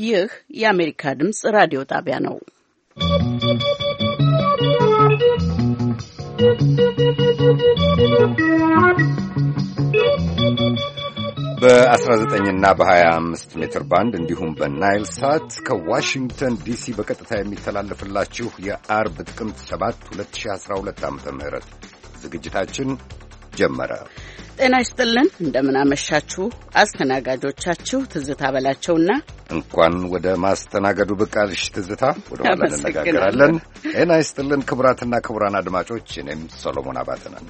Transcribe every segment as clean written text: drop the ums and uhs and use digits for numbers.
ይህ የአሜሪካ ድምጽ ራዲዮ ጣቢያ ነው። በ19 እና በ25 ሜትር ባንድ እንዲሁም በናይል ሳት ከዋሽንግተን ዲሲ በቀጥታ የሚተላለፍላችሁ የአርብ ጥቅምት 7 2012 ዓ.ም ዝግጅታችን ጀመረ። ጤና ይስጥልን፣ እንደምን አመሻችሁ። አስተናጋጆቻችሁ ትዝታ በላቸውና እንኳን ወደ ማስተናገዱ ብቅ አልሽ ትዝታ። ወደ ኋላ እንነጋገራለን። ጤና ይስጥልን ክቡራትና ክቡራን አድማጮች፣ እኔም ሰሎሞን አባተ ነኝ።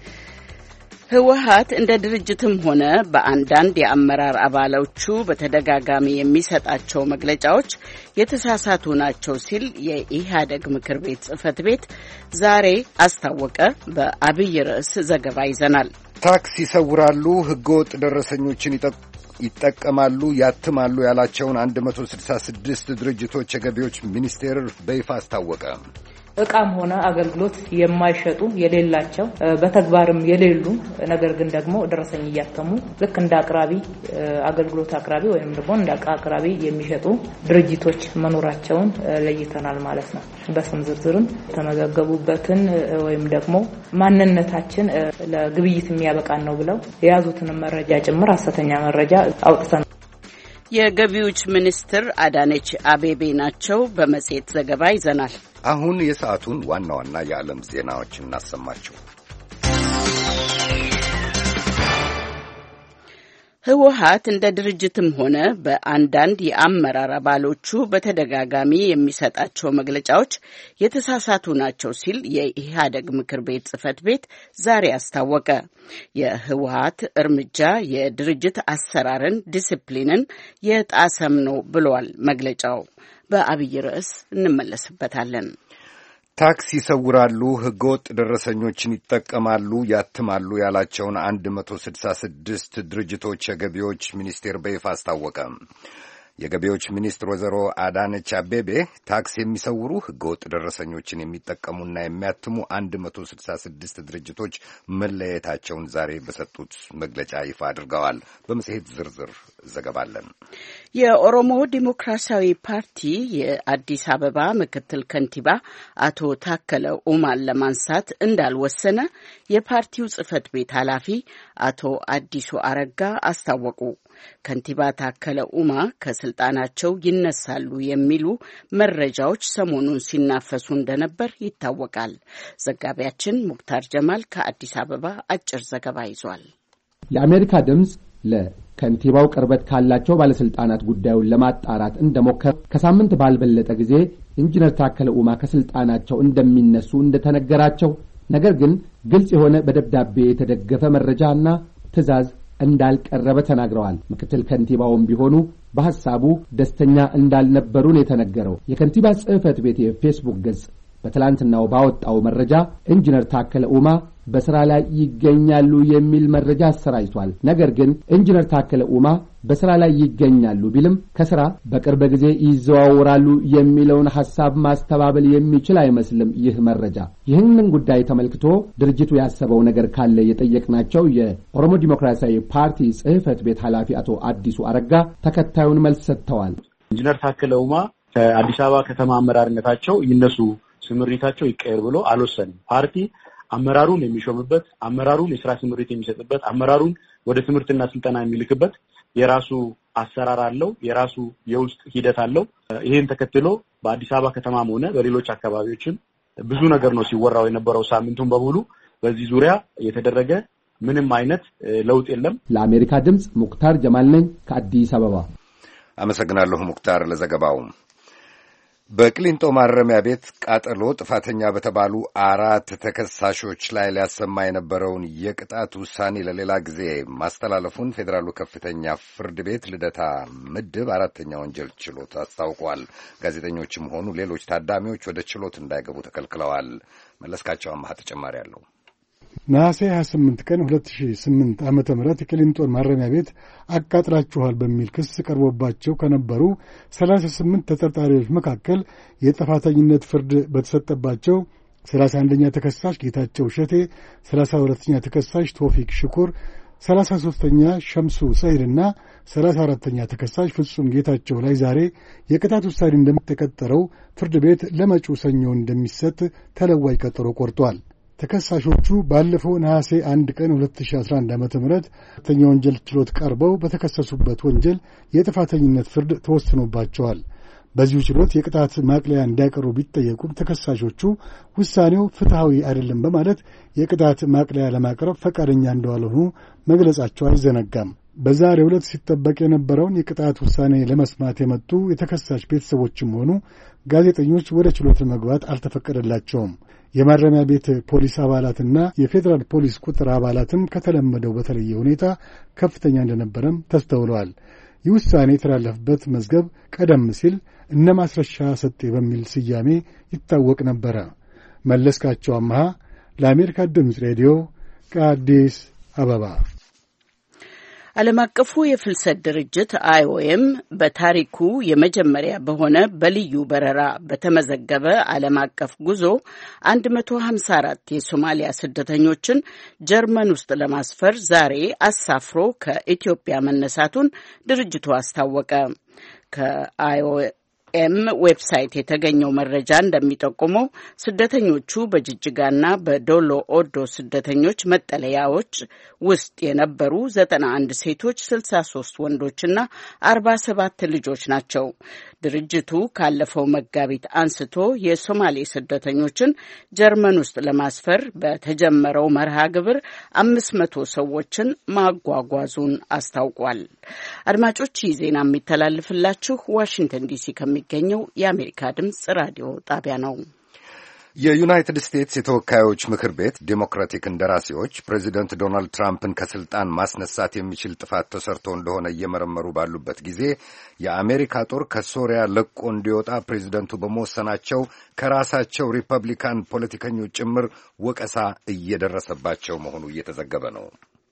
ህወሓት እንደ ድርጅትም ሆነ በአንዳንድ የአመራር አባሎቹ በተደጋጋሚ የሚሰጣቸው መግለጫዎች የተሳሳቱ ናቸው ሲል የኢህአዴግ ምክር ቤት ጽህፈት ቤት ዛሬ አስታወቀ። በአብይ ርዕስ ዘገባ ይዘናል። ታክስ ይሰውራሉ፣ ህገወጥ ደረሰኞችን ይጠቀማሉ፣ ያትማሉ ያላቸውን 166 ድርጅቶች የገቢዎች ሚኒስቴር በይፋ አስታወቀ። እቃም ሆነ አገልግሎት የማይሸጡ የሌላቸው በተግባርም የሌሉ ነገር ግን ደግሞ ደረሰኝ እያተሙ ልክ እንደ አቅራቢ አገልግሎት አቅራቢ ወይም ደግሞ እንደ እቃ አቅራቢ የሚሸጡ ድርጅቶች መኖራቸውን ለይተናል ማለት ነው። በስም ዝርዝርም የተመዘገቡበትን ወይም ደግሞ ማንነታችን ለግብይት የሚያበቃን ነው ብለው የያዙትን መረጃ ጭምር ሐሰተኛ መረጃ አውጥተናል። የገቢዎች ሚኒስትር አዳነች አቤቤ ናቸው። በመጽሔት ዘገባ ይዘናል። አሁን የሰዓቱን ዋና ዋና የዓለም ዜናዎች እናሰማችሁ። ህወሓት እንደ ድርጅትም ሆነ በአንዳንድ የአመራር አባሎቹ በተደጋጋሚ የሚሰጣቸው መግለጫዎች የተሳሳቱ ናቸው ሲል የኢህአዴግ ምክር ቤት ጽህፈት ቤት ዛሬ አስታወቀ። የህወሓት እርምጃ የድርጅት አሰራርን፣ ዲሲፕሊንን የጣሰም ነው ብሏል መግለጫው። በአብይ ርዕስ እንመለስበታለን። ታክስ ይሰውራሉ፣ ህገወጥ ደረሰኞችን ይጠቀማሉ፣ ያትማሉ ያላቸውን 166 ድርጅቶች የገቢዎች ሚኒስቴር በይፋ አስታወቀ። የገቢዎች ሚኒስትር ወይዘሮ አዳነች አቤቤ ታክስ የሚሰውሩ ህገወጥ ደረሰኞችን የሚጠቀሙና የሚያትሙ 166 ድርጅቶች መለየታቸውን ዛሬ በሰጡት መግለጫ ይፋ አድርገዋል። በመጽሔት ዝርዝር ዘገባለን። የኦሮሞ ዲሞክራሲያዊ ፓርቲ የአዲስ አበባ ምክትል ከንቲባ አቶ ታከለ ኡማን ለማንሳት እንዳልወሰነ የፓርቲው ጽህፈት ቤት ኃላፊ አቶ አዲሱ አረጋ አስታወቁ። ከንቲባ ታከለ ኡማ ከስልጣናቸው ይነሳሉ የሚሉ መረጃዎች ሰሞኑን ሲናፈሱ እንደነበር ይታወቃል። ዘጋቢያችን ሙክታር ጀማል ከአዲስ አበባ አጭር ዘገባ ይዟል። የአሜሪካ ድምጽ ለከንቲባው ቅርበት ካላቸው ባለስልጣናት ጉዳዩን ለማጣራት እንደሞከረ ከሳምንት ባልበለጠ ጊዜ ኢንጂነር ታከለ ኡማ ከስልጣናቸው እንደሚነሱ እንደተነገራቸው፣ ነገር ግን ግልጽ የሆነ በደብዳቤ የተደገፈ መረጃና ትዕዛዝ እንዳልቀረበ ተናግረዋል። ምክትል ከንቲባውም ቢሆኑ በሐሳቡ ደስተኛ እንዳልነበሩን የተነገረው የከንቲባ ጽህፈት ቤት የፌስቡክ ገጽ በትላንትናው ባወጣው መረጃ ኢንጂነር ታከለ ኡማ በስራ ላይ ይገኛሉ የሚል መረጃ አሰራጭቷል። ነገር ግን ኢንጂነር ታከለ ኡማ በስራ ላይ ይገኛሉ ቢልም ከስራ በቅርብ ጊዜ ይዘዋወራሉ የሚለውን ሐሳብ ማስተባበል የሚችል አይመስልም። ይህ መረጃ ይህንን ጉዳይ ተመልክቶ ድርጅቱ ያሰበው ነገር ካለ የጠየቅናቸው የኦሮሞ ዲሞክራሲያዊ ፓርቲ ጽህፈት ቤት ኃላፊ አቶ አዲሱ አረጋ ተከታዩን መልስ ሰጥተዋል። ኢንጂነር ታከለ ኡማ ከአዲስ አበባ ከተማ አመራርነታቸው ይነሱ፣ ስምሪታቸው ይቀየር ብሎ አልወሰንም። ፓርቲ አመራሩን የሚሾምበት፣ አመራሩን የሥራ ስምሪት የሚሰጥበት፣ አመራሩን ወደ ትምህርትና ስልጠና የሚልክበት የራሱ አሰራር አለው፣ የራሱ የውስጥ ሂደት አለው። ይሄን ተከትሎ በአዲስ አበባ ከተማም ሆነ በሌሎች አካባቢዎችም ብዙ ነገር ነው ሲወራው የነበረው ሳምንቱን በሙሉ። በዚህ ዙሪያ የተደረገ ምንም አይነት ለውጥ የለም። ለአሜሪካ ድምጽ ሙክታር ጀማል ነኝ ከአዲስ አበባ። አመሰግናለሁ ሙክታር ለዘገባው። በቅሊንጦ ማረሚያ ቤት ቃጠሎ ጥፋተኛ በተባሉ 4 ተከሳሾች ላይ ሊያሰማ የነበረውን የቅጣት ውሳኔ ለሌላ ጊዜ ማስተላለፉን ፌዴራሉ ከፍተኛ ፍርድ ቤት ልደታ ምድብ 4ኛ ወንጀል ችሎት አስታውቋል። ጋዜጠኞችም ሆኑ ሌሎች ታዳሚዎች ወደ ችሎት እንዳይገቡ ተከልክለዋል። መለስካቸው አማሃ ተጨማሪ አለው። ነሐሴ 28 ቀን 2008 ዓመተ ምህረት የቅሊንጦን ማረሚያ ቤት አቃጥላችኋል በሚል ክስ ቀርቦባቸው ከነበሩ 38 ተጠርጣሪዎች መካከል የጥፋተኝነት ፍርድ በተሰጠባቸው 31ኛ ተከሳሽ ጌታቸው ሸቴ፣ 32ኛ ተከሳሽ ቶፊክ ሽኩር፣ 33ኛ ሸምሱ ሰይድና 34ኛ ተከሳሽ ፍጹም ጌታቸው ላይ ዛሬ የቅጣት ውሳኔ እንደሚተቀጠረው ፍርድ ቤት ለመጪው ሰኞ እንደሚሰጥ ተለዋጭ ቀጠሮ ቆርጧል። ተከሳሾቹ ባለፈው ነሐሴ 1 ቀን 2011 ዓ.ም ሁለተኛ ወንጀል ችሎት ቀርበው በተከሰሱበት ወንጀል የጥፋተኝነት ፍርድ ተወስኖባቸዋል። በዚሁ ችሎት የቅጣት ማቅለያ እንዲያቀርቡ ቢጠየቁም ተከሳሾቹ ውሳኔው ፍትሐዊ አይደለም በማለት የቅጣት ማቅለያ ለማቅረብ ፈቃደኛ እንዳልሆኑ መግለጻቸው አይዘነጋም። በዛሬው ዕለት ሲጠበቅ የነበረውን የቅጣት ውሳኔ ለመስማት የመጡ የተከሳሽ ቤተሰቦችም ሆኑ ጋዜጠኞች ወደ ችሎት ለመግባት አልተፈቀደላቸውም። የማረሚያ ቤት ፖሊስ አባላትና የፌዴራል ፖሊስ ቁጥር አባላትም ከተለመደው በተለየ ሁኔታ ከፍተኛ እንደነበረም ተስተውለዋል። ይህ ውሳኔ የተላለፈበት መዝገብ ቀደም ሲል እነ ማስረሻ ሰጤ በሚል ስያሜ ይታወቅ ነበረ። መለስካቸው አምሃ ለአሜሪካ ድምፅ ሬዲዮ ከአዲስ አበባ። ዓለም አቀፉ የፍልሰት ድርጅት IOM በታሪኩ የመጀመሪያ በሆነ በልዩ በረራ በተመዘገበ ዓለም አቀፍ ጉዞ 154 የሶማሊያ ስደተኞችን ጀርመን ውስጥ ለማስፈር ዛሬ አሳፍሮ ከኢትዮጵያ መነሳቱን ድርጅቱ አስታወቀ። ከIOM ዌብሳይት የተገኘው መረጃ እንደሚጠቁመው ስደተኞቹ በጅጅጋና በዶሎ ኦዶ ስደተኞች መጠለያዎች ውስጥ የነበሩ 91 ሴቶች፣ 63 ወንዶችና 47 ልጆች ናቸው። ድርጅቱ ካለፈው መጋቢት አንስቶ የሶማሌ ስደተኞችን ጀርመን ውስጥ ለማስፈር በተጀመረው መርሃ ግብር 500 ሰዎችን ማጓጓዙን አስታውቋል። አድማጮች፣ ይህ ዜና የሚተላለፍላችሁ ዋሽንግተን ዲሲ ከሚገኘው የአሜሪካ ድምጽ ራዲዮ ጣቢያ ነው። የዩናይትድ ስቴትስ የተወካዮች ምክር ቤት ዴሞክራቲክ እንደራሴዎች ፕሬዚደንት ዶናልድ ትራምፕን ከስልጣን ማስነሳት የሚችል ጥፋት ተሰርቶ እንደሆነ እየመረመሩ ባሉበት ጊዜ የአሜሪካ ጦር ከሶሪያ ለቆ እንዲወጣ ፕሬዚደንቱ በመወሰናቸው ከራሳቸው ሪፐብሊካን ፖለቲከኞች ጭምር ወቀሳ እየደረሰባቸው መሆኑ እየተዘገበ ነው።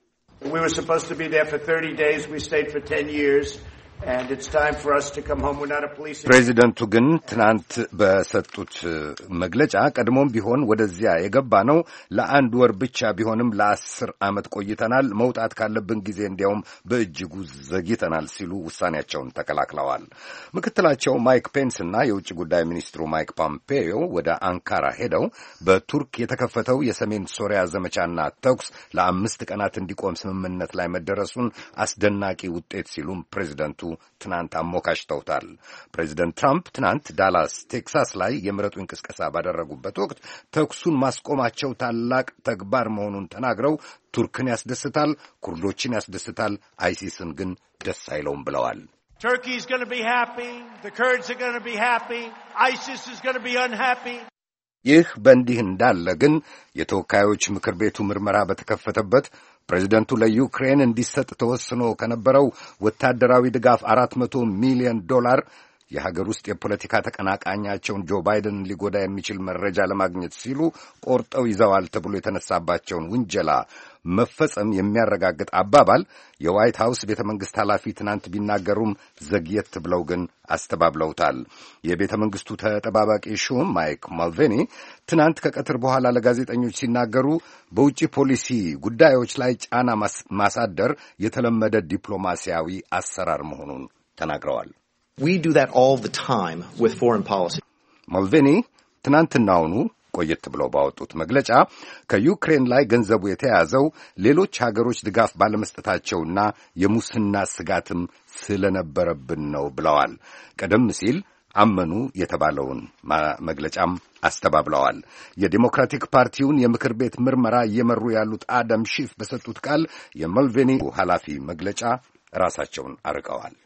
We were supposed to be there for 30 days. We stayed for 10 years. And it's time for us to come home. We're not a police. ፕሬዚደንቱ ግን ትናንት በሰጡት መግለጫ ቀድሞም ቢሆን ወደዚያ የገባ ነው ለአንድ ወር ብቻ ቢሆንም ለ10 ዓመት ቆይተናል፣ መውጣት ካለብን ጊዜ እንዲያውም በእጅጉ ዘግይተናል ሲሉ ውሳኔያቸውን ተከላክለዋል። ምክትላቸው ማይክ ፔንስ እና የውጭ ጉዳይ ሚኒስትሩ ማይክ ፖምፔዮ ወደ አንካራ ሄደው በቱርክ የተከፈተው የሰሜን ሶሪያ ዘመቻና ተኩስ ለ5 ቀናት እንዲቆም ስምምነት ላይ መደረሱን አስደናቂ ውጤት ሲሉም ፕሬዚደንቱ ትናንት አሞካሽተውታል። ፕሬዚደንት ትራምፕ ትናንት ዳላስ ቴክሳስ ላይ የምረጡ እንቅስቃሴ ባደረጉበት ወቅት ተኩሱን ማስቆማቸው ታላቅ ተግባር መሆኑን ተናግረው ቱርክን ያስደስታል፣ ኩርዶችን ያስደስታል፣ አይሲስን ግን ደስ አይለውም ብለዋል። Turkey is going to be happy, the Kurds are going to be happy, ISIS is going to be unhappy. ይህ በእንዲህ እንዳለ ግን የተወካዮች ምክር ቤቱ ምርመራ በተከፈተበት ፕሬዚደንቱ ለዩክሬን እንዲሰጥ ተወስኖ ከነበረው ወታደራዊ ድጋፍ $400 ሚሊዮን የሀገር ውስጥ የፖለቲካ ተቀናቃኛቸውን ጆ ባይደን ሊጎዳ የሚችል መረጃ ለማግኘት ሲሉ ቆርጠው ይዘዋል ተብሎ የተነሳባቸውን ውንጀላ መፈጸም የሚያረጋግጥ አባባል የዋይት ሃውስ ቤተ መንግሥት ኃላፊ ትናንት ቢናገሩም ዘግየት ብለው ግን አስተባብለውታል። የቤተ መንግሥቱ ተጠባባቂ ሹም ማይክ ማልቬኒ ትናንት ከቀትር በኋላ ለጋዜጠኞች ሲናገሩ በውጭ ፖሊሲ ጉዳዮች ላይ ጫና ማሳደር የተለመደ ዲፕሎማሲያዊ አሰራር መሆኑን ተናግረዋል። We do that all the time with foreign policy. ማልቬኒ ትናንትናውኑ ቆየት ብለው ባወጡት መግለጫ ከዩክሬን ላይ ገንዘቡ የተያዘው ሌሎች ሀገሮች ድጋፍ ባለመስጠታቸውና የሙስና ስጋትም ስለነበረብን ነው ብለዋል። ቀደም ሲል አመኑ የተባለውን መግለጫም አስተባብለዋል። የዲሞክራቲክ ፓርቲውን የምክር ቤት ምርመራ እየመሩ ያሉት አዳም ሺፍ በሰጡት ቃል የማልቬኒ ኃላፊ መግለጫ ራሳቸውን አርቀዋል።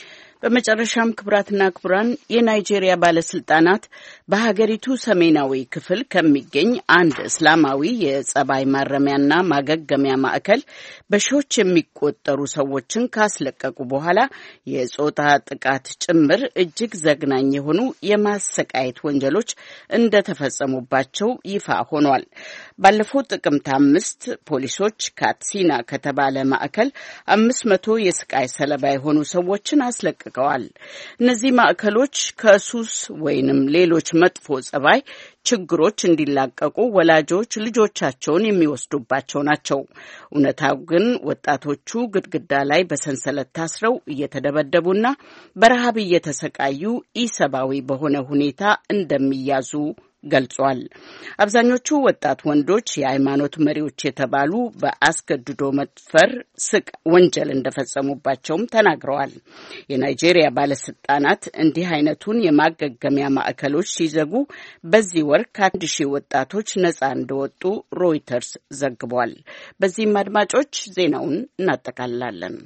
በመጨረሻም ክቡራትና ክቡራን የናይጄሪያ ባለስልጣናት በሀገሪቱ ሰሜናዊ ክፍል ከሚገኝ አንድ እስላማዊ የጸባይ ማረሚያና ማገገሚያ ማዕከል በሺዎች የሚቆጠሩ ሰዎችን ካስለቀቁ በኋላ የጾታ ጥቃት ጭምር እጅግ ዘግናኝ የሆኑ የማሰቃየት ወንጀሎች እንደተፈጸሙባቸው ይፋ ሆኗል። ባለፈው ጥቅምት 5 ፖሊሶች ካትሲና ከተባለ ማዕከል 500 የስቃይ ሰለባ የሆኑ ሰዎችን አስለቀቁ አስጠንቅቀዋል። እነዚህ ማዕከሎች ከሱስ ወይንም ሌሎች መጥፎ ጸባይ ችግሮች እንዲላቀቁ ወላጆች ልጆቻቸውን የሚወስዱባቸው ናቸው። እውነታው ግን ወጣቶቹ ግድግዳ ላይ በሰንሰለት ታስረው እየተደበደቡና በረሃብ እየተሰቃዩ ኢሰብአዊ በሆነ ሁኔታ እንደሚያዙ ገልጿል። አብዛኞቹ ወጣት ወንዶች የሃይማኖት መሪዎች የተባሉ በአስገድዶ መድፈር ወንጀል እንደፈጸሙባቸውም ተናግረዋል። የናይጄሪያ ባለስልጣናት እንዲህ አይነቱን የማገገሚያ ማዕከሎች ሲዘጉ በዚህ ወር ከ1000 ወጣቶች ነጻ እንደወጡ ሮይተርስ ዘግቧል። በዚህም አድማጮች ዜናውን እናጠቃልላለን።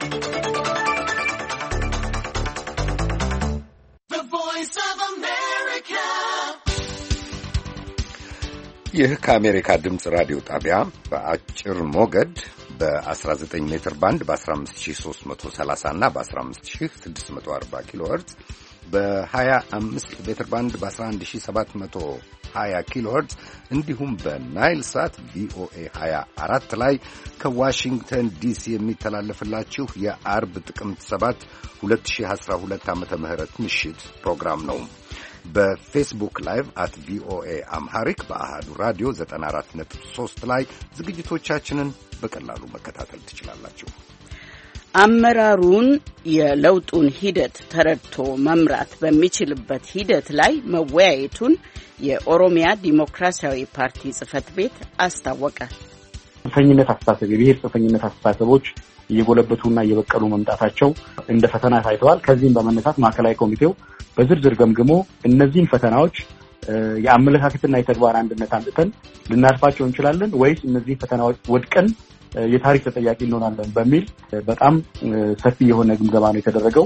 ይህ ከአሜሪካ ድምፅ ራዲዮ ጣቢያ በአጭር ሞገድ በ19 ሜትር ባንድ በ15330 እና በ15640 ኪሎ ሄርትዝ በ25 ሜትር ባንድ በ11720 ኪሎ ሄርትዝ እንዲሁም በናይል ሳት ቪኦኤ 24 ላይ ከዋሽንግተን ዲሲ የሚተላለፍላችሁ የአርብ ጥቅምት 7 2012 ዓመተ ምህረት ምሽት ፕሮግራም ነው። በፌስቡክ ላይቭ አት ቪኦኤ አምሃሪክ በአሃዱ ራዲዮ 94.3 ላይ ዝግጅቶቻችንን በቀላሉ መከታተል ትችላላችሁ። አመራሩን የለውጡን ሂደት ተረድቶ መምራት በሚችልበት ሂደት ላይ መወያየቱን የኦሮሚያ ዲሞክራሲያዊ ፓርቲ ጽህፈት ቤት አስታወቀ። ጽንፈኝነት አስተሳሰብ፣ የብሔር ጽንፈኝነት አስተሳሰቦች እየጎለበቱና እየበቀሉ መምጣታቸው እንደ ፈተና ታይተዋል። ከዚህም በመነሳት ማዕከላዊ ኮሚቴው በዝርዝር ገምግሞ እነዚህን ፈተናዎች የአመለካከትና የተግባር አንድነት አንጥተን ልናልፋቸው እንችላለን ወይስ እነዚህ ፈተናዎች ወድቀን የታሪክ ተጠያቂ እንሆናለን በሚል በጣም ሰፊ የሆነ ግምገማ ነው የተደረገው።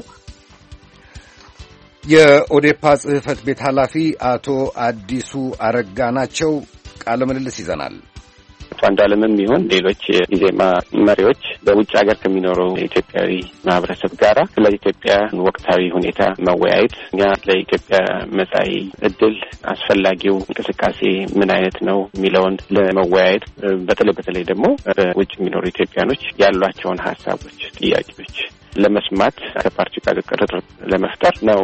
የኦዴፓ ጽህፈት ቤት ኃላፊ አቶ አዲሱ አረጋ ናቸው። ቃለ ምልልስ ይዘናል። አንዳለምም ይሁን ሌሎች ኢዜማ መሪዎች በውጭ ሀገር ከሚኖረው ኢትዮጵያዊ ማህበረሰብ ጋር ስለ ኢትዮጵያ ወቅታዊ ሁኔታ መወያየት፣ እኛ ለኢትዮጵያ መጻኢ እድል አስፈላጊው እንቅስቃሴ ምን አይነት ነው የሚለውን ለመወያየት በተለይ ደግሞ በውጭ የሚኖሩ ኢትዮጵያኖች ያሏቸውን ሀሳቦች፣ ጥያቄዎች ለመስማት ከፓርቲው ጋር ቅርርብ ለመፍጠር ነው።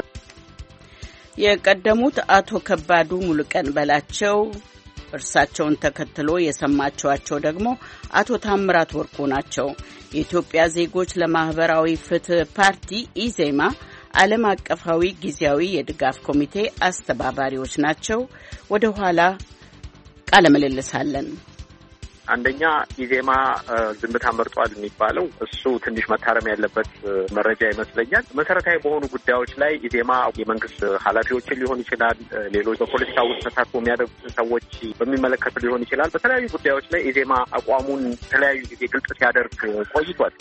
የቀደሙት አቶ ከባዱ ሙሉቀን በላቸው፣ እርሳቸውን ተከትሎ የሰማችኋቸው ደግሞ አቶ ታምራት ወርቁ ናቸው። የኢትዮጵያ ዜጎች ለማህበራዊ ፍትህ ፓርቲ ኢዜማ ዓለም አቀፋዊ ጊዜያዊ የድጋፍ ኮሚቴ አስተባባሪዎች ናቸው። ወደ ኋላ ቃለ ምልልስ አለን። አንደኛ ኢዜማ ዝምታ መርጧል የሚባለው እሱ ትንሽ መታረም ያለበት መረጃ ይመስለኛል። መሰረታዊ በሆኑ ጉዳዮች ላይ ኢዜማ የመንግስት ኃላፊዎችን ሊሆን ይችላል፣ ሌሎች በፖለቲካ ውስጥ ተሳትፎ የሚያደርጉ ሰዎች በሚመለከት ሊሆን ይችላል። በተለያዩ ጉዳዮች ላይ ኢዜማ አቋሙን የተለያዩ ጊዜ ግልጽ ሲያደርግ ቆይቷል።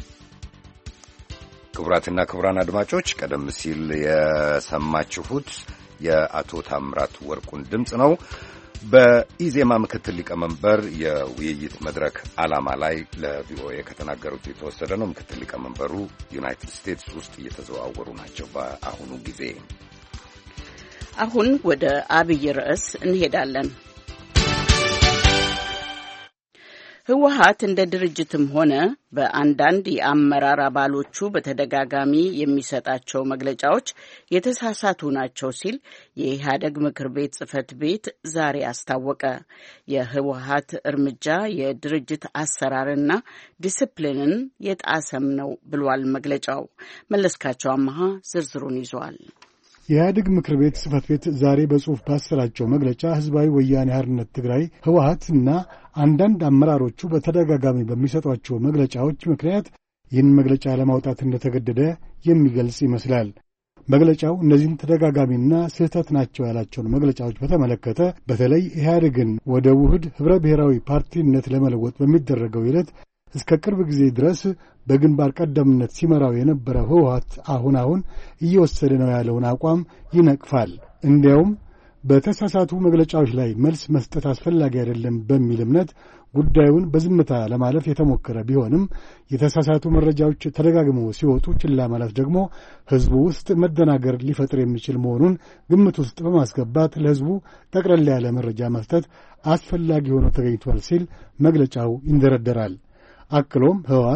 ክቡራትና ክቡራን አድማጮች ቀደም ሲል የሰማችሁት የአቶ ታምራት ወርቁን ድምፅ ነው። በኢዜማ ምክትል ሊቀመንበር የውይይት መድረክ ዓላማ ላይ ለቪኦኤ ከተናገሩት የተወሰደ ነው። ምክትል ሊቀመንበሩ ዩናይትድ ስቴትስ ውስጥ እየተዘዋወሩ ናቸው በአሁኑ ጊዜ። አሁን ወደ አብይ ርዕስ እንሄዳለን። ህወሓት እንደ ድርጅትም ሆነ በአንዳንድ የአመራር አባሎቹ በተደጋጋሚ የሚሰጣቸው መግለጫዎች የተሳሳቱ ናቸው ሲል የኢህአደግ ምክር ቤት ጽህፈት ቤት ዛሬ አስታወቀ። የህወሓት እርምጃ የድርጅት አሰራርና ዲስፕሊንን የጣሰም ነው ብሏል መግለጫው። መለስካቸው አማሃ ዝርዝሩን ይዟል። የኢህአዴግ ምክር ቤት ጽህፈት ቤት ዛሬ በጽሑፍ ባሰራጨው መግለጫ ህዝባዊ ወያኔ ሓርነት ትግራይ ህወሓትና አንዳንድ አመራሮቹ በተደጋጋሚ በሚሰጧቸው መግለጫዎች ምክንያት ይህን መግለጫ ለማውጣት እንደተገደደ የሚገልጽ ይመስላል። መግለጫው እነዚህን ተደጋጋሚና ስህተት ናቸው ያላቸውን መግለጫዎች በተመለከተ በተለይ ኢህአዴግን ወደ ውህድ ህብረ ብሔራዊ ፓርቲነት ለመለወጥ በሚደረገው ሂደት እስከ ቅርብ ጊዜ ድረስ በግንባር ቀደምነት ሲመራው የነበረው ህወሓት አሁን እየወሰደ ነው ያለውን አቋም ይነቅፋል። እንዲያውም በተሳሳቱ መግለጫዎች ላይ መልስ መስጠት አስፈላጊ አይደለም በሚል እምነት ጉዳዩን በዝምታ ለማለፍ የተሞከረ ቢሆንም የተሳሳቱ መረጃዎች ተደጋግመው ሲወጡ ችላ ማለት ደግሞ ህዝቡ ውስጥ መደናገር ሊፈጥር የሚችል መሆኑን ግምት ውስጥ በማስገባት ለህዝቡ ጠቅለል ያለ መረጃ መስጠት አስፈላጊ ሆኖ ተገኝቷል ሲል መግለጫው ይንደረደራል። አክሎም ህወሓት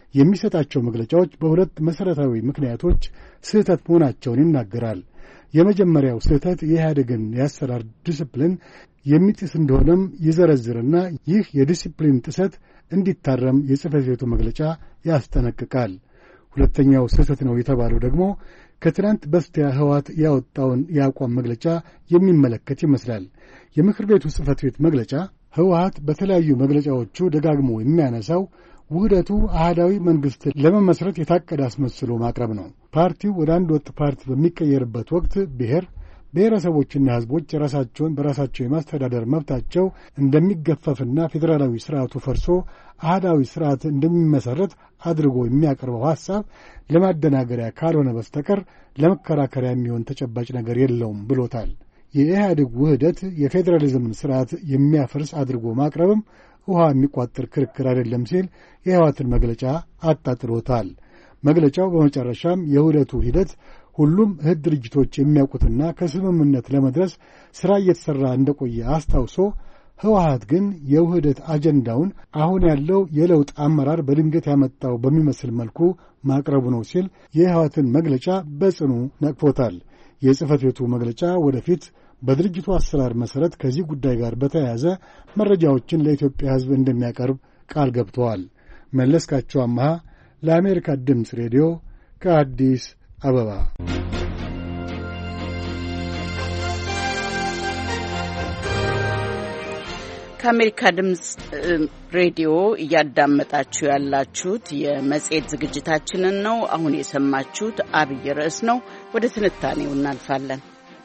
የሚሰጣቸው መግለጫዎች በሁለት መሠረታዊ ምክንያቶች ስህተት መሆናቸውን ይናገራል። የመጀመሪያው ስህተት የኢህአዴግን የአሰራር ዲስፕሊን የሚጥስ እንደሆነም ይዘረዝርና ይህ የዲስፕሊን ጥሰት እንዲታረም የጽሕፈት ቤቱ መግለጫ ያስጠነቅቃል። ሁለተኛው ስህተት ነው የተባለው ደግሞ ከትናንት በስቲያ ህወሓት ያወጣውን የአቋም መግለጫ የሚመለከት ይመስላል። የምክር ቤቱ ጽሕፈት ቤት መግለጫ ህወሓት በተለያዩ መግለጫዎቹ ደጋግሞ የሚያነሳው ውህደቱ አህዳዊ መንግሥት ለመመስረት የታቀደ አስመስሎ ማቅረብ ነው። ፓርቲው ወደ አንድ ወጥ ፓርቲ በሚቀየርበት ወቅት ብሔረሰቦችና ሕዝቦች ራሳቸውን በራሳቸው የማስተዳደር መብታቸው እንደሚገፈፍና ፌዴራላዊ ስርዓቱ ፈርሶ አህዳዊ ስርዓት እንደሚመሰረት አድርጎ የሚያቀርበው ሐሳብ ለማደናገሪያ ካልሆነ በስተቀር ለመከራከሪያ የሚሆን ተጨባጭ ነገር የለውም ብሎታል። የኢህአዴግ ውህደት የፌዴራሊዝምን ስርዓት የሚያፈርስ አድርጎ ማቅረብም ውሃ የሚቋጥር ክርክር አይደለም ሲል የህወሓትን መግለጫ አጣጥሎታል። መግለጫው በመጨረሻም የውህደቱ ሂደት ሁሉም እህት ድርጅቶች የሚያውቁትና ከስምምነት ለመድረስ ሥራ እየተሠራ እንደቆየ አስታውሶ ህወሓት ግን የውህደት አጀንዳውን አሁን ያለው የለውጥ አመራር በድንገት ያመጣው በሚመስል መልኩ ማቅረቡ ነው ሲል የህወሓትን መግለጫ በጽኑ ነቅፎታል። የጽሕፈት ቤቱ መግለጫ ወደፊት በድርጅቱ አሰራር መሠረት ከዚህ ጉዳይ ጋር በተያያዘ መረጃዎችን ለኢትዮጵያ ሕዝብ እንደሚያቀርብ ቃል ገብተዋል። መለስካቸው አምሃ ለአሜሪካ ድምፅ ሬዲዮ ከአዲስ አበባ። ከአሜሪካ ድምፅ ሬዲዮ እያዳመጣችሁ ያላችሁት የመጽሔት ዝግጅታችንን ነው። አሁን የሰማችሁት አብይ ርዕስ ነው። ወደ ትንታኔው እናልፋለን።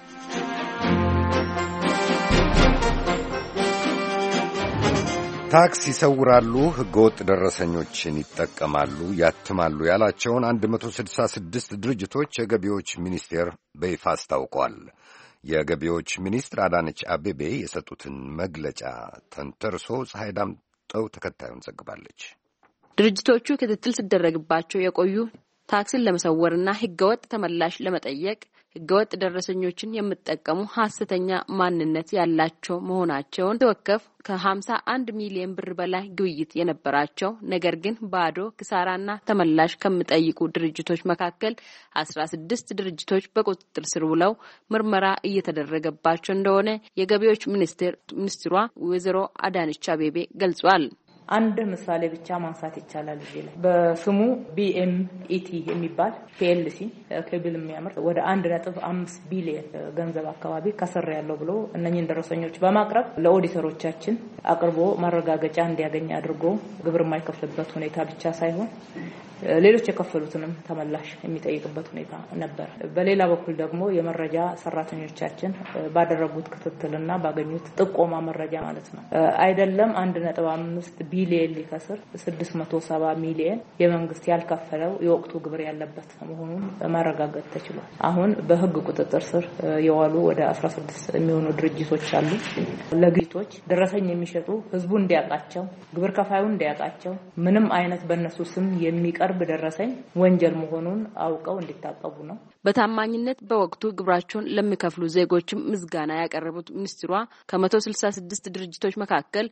ታክስ ይሰውራሉ፣ ሕገወጥ ደረሰኞችን ይጠቀማሉ፣ ያትማሉ ያላቸውን 166 ድርጅቶች የገቢዎች ሚኒስቴር በይፋ አስታውቋል። የገቢዎች ሚኒስትር አዳነች አቤቤ የሰጡትን መግለጫ ተንተርሶ ፀሐይ ዳምጠው ተከታዩን ዘግባለች። ድርጅቶቹ ክትትል ሲደረግባቸው የቆዩ ታክስን ለመሰወርና ሕገወጥ ተመላሽ ለመጠየቅ ሕገወጥ ደረሰኞችን የሚጠቀሙ ሐሰተኛ ማንነት ያላቸው መሆናቸውን ተወከፍ ከ51 ሚሊዮን ብር በላይ ግብይት የነበራቸው ነገር ግን ባዶ ክሳራና ተመላሽ ከሚጠይቁ ድርጅቶች መካከል 16 ድርጅቶች በቁጥጥር ስር ውለው ምርመራ እየተደረገባቸው እንደሆነ የገቢዎች ሚኒስትሯ ወይዘሮ አዳነች አቤቤ ገልጿል። አንድ ምሳሌ ብቻ ማንሳት ይቻላል። እዚህ ላይ በስሙ BMET የሚባል PLC ኬብል የሚያመርት ወደ 1.5 ቢሊዮን ገንዘብ አካባቢ ከሰር ያለው ብሎ እነኚህን ደረሰኞች በማቅረብ ለኦዲተሮቻችን አቅርቦ ማረጋገጫ እንዲያገኝ አድርጎ ግብር የማይከፍልበት ሁኔታ ብቻ ሳይሆን ሌሎች የከፈሉትንም ተመላሽ የሚጠይቅበት ሁኔታ ነበር። በሌላ በኩል ደግሞ የመረጃ ሰራተኞቻችን ባደረጉት ክትትልና ባገኙት ጥቆማ መረጃ ማለት ነው አይደለም 1.5 ቢሊዮን ሊከስር 670 ሚሊዮን የመንግስት ያልከፈለው የወቅቱ ግብር ያለበት መሆኑን ማረጋገጥ ተችሏል። አሁን በህግ ቁጥጥር ስር የዋሉ ወደ 16 የሚሆኑ ድርጅቶች አሉ። ለግብይቶች ደረሰኝ የሚሸጡ ህዝቡ እንዲያውቃቸው፣ ግብር ከፋዩ እንዲያውቃቸው ምንም አይነት በእነሱ ስም የሚቀርብ ደረሰኝ ወንጀል መሆኑን አውቀው እንዲታቀቡ ነው። በታማኝነት በወቅቱ ግብራቸውን ለሚከፍሉ ዜጎችም ምስጋና ያቀረቡት ሚኒስትሯ ከ166 ድርጅቶች መካከል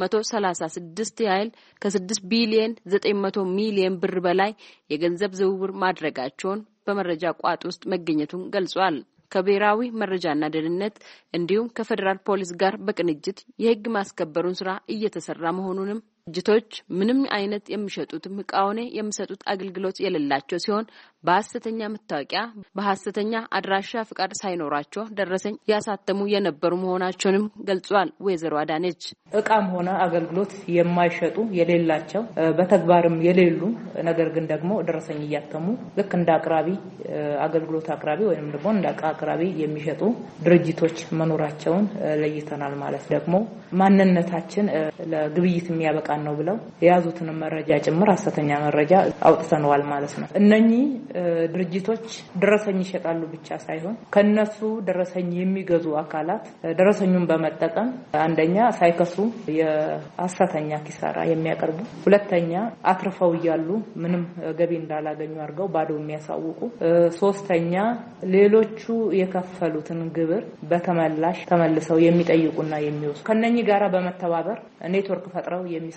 136 ያህል ከ6 ቢሊዮን 900 ሚሊዮን ብር በላይ የገንዘብ ዝውውር ማድረጋቸውን በመረጃ ቋጥ ውስጥ መገኘቱን ገልጿል። ከብሔራዊ መረጃና ደህንነት እንዲሁም ከፌደራል ፖሊስ ጋር በቅንጅት የህግ ማስከበሩን ስራ እየተሰራ መሆኑንም ድርጅቶች ምንም አይነት የሚሸጡትም ዕቃውን የሚሰጡት አገልግሎት የሌላቸው ሲሆን በሐሰተኛ መታወቂያ በሐሰተኛ አድራሻ ፍቃድ ሳይኖራቸው ደረሰኝ ያሳተሙ የነበሩ መሆናቸውንም ገልጿል። ወይዘሮ አዳነች ዕቃም ሆነ አገልግሎት የማይሸጡ የሌላቸው በተግባርም የሌሉ ነገር ግን ደግሞ ደረሰኝ እያተሙ ልክ እንደ አቅራቢ አገልግሎት አቅራቢ ወይንም ደግሞ እንደ ዕቃ አቅራቢ የሚሸጡ ድርጅቶች መኖራቸውን ለይተናል። ማለት ደግሞ ማንነታችን ለግብይት የሚያበቃ ነው ብለው የያዙትን መረጃ ጭምር ሐሰተኛ መረጃ አውጥተናል ማለት ነው። እነኚህ ድርጅቶች ደረሰኝ ይሸጣሉ ብቻ ሳይሆን ከነሱ ደረሰኝ የሚገዙ አካላት ደረሰኙን በመጠቀም አንደኛ ሳይከሱ የሐሰተኛ ኪሳራ የሚያቀርቡ፣ ሁለተኛ አትርፈው እያሉ ምንም ገቢ እንዳላገኙ አድርገው ባዶ የሚያሳውቁ፣ ሶስተኛ ሌሎቹ የከፈሉትን ግብር በተመላሽ ተመልሰው የሚጠይቁና የሚወስዱ ከነኚህ ጋራ በመተባበር ኔትወርክ ፈጥረው የሚሰሩ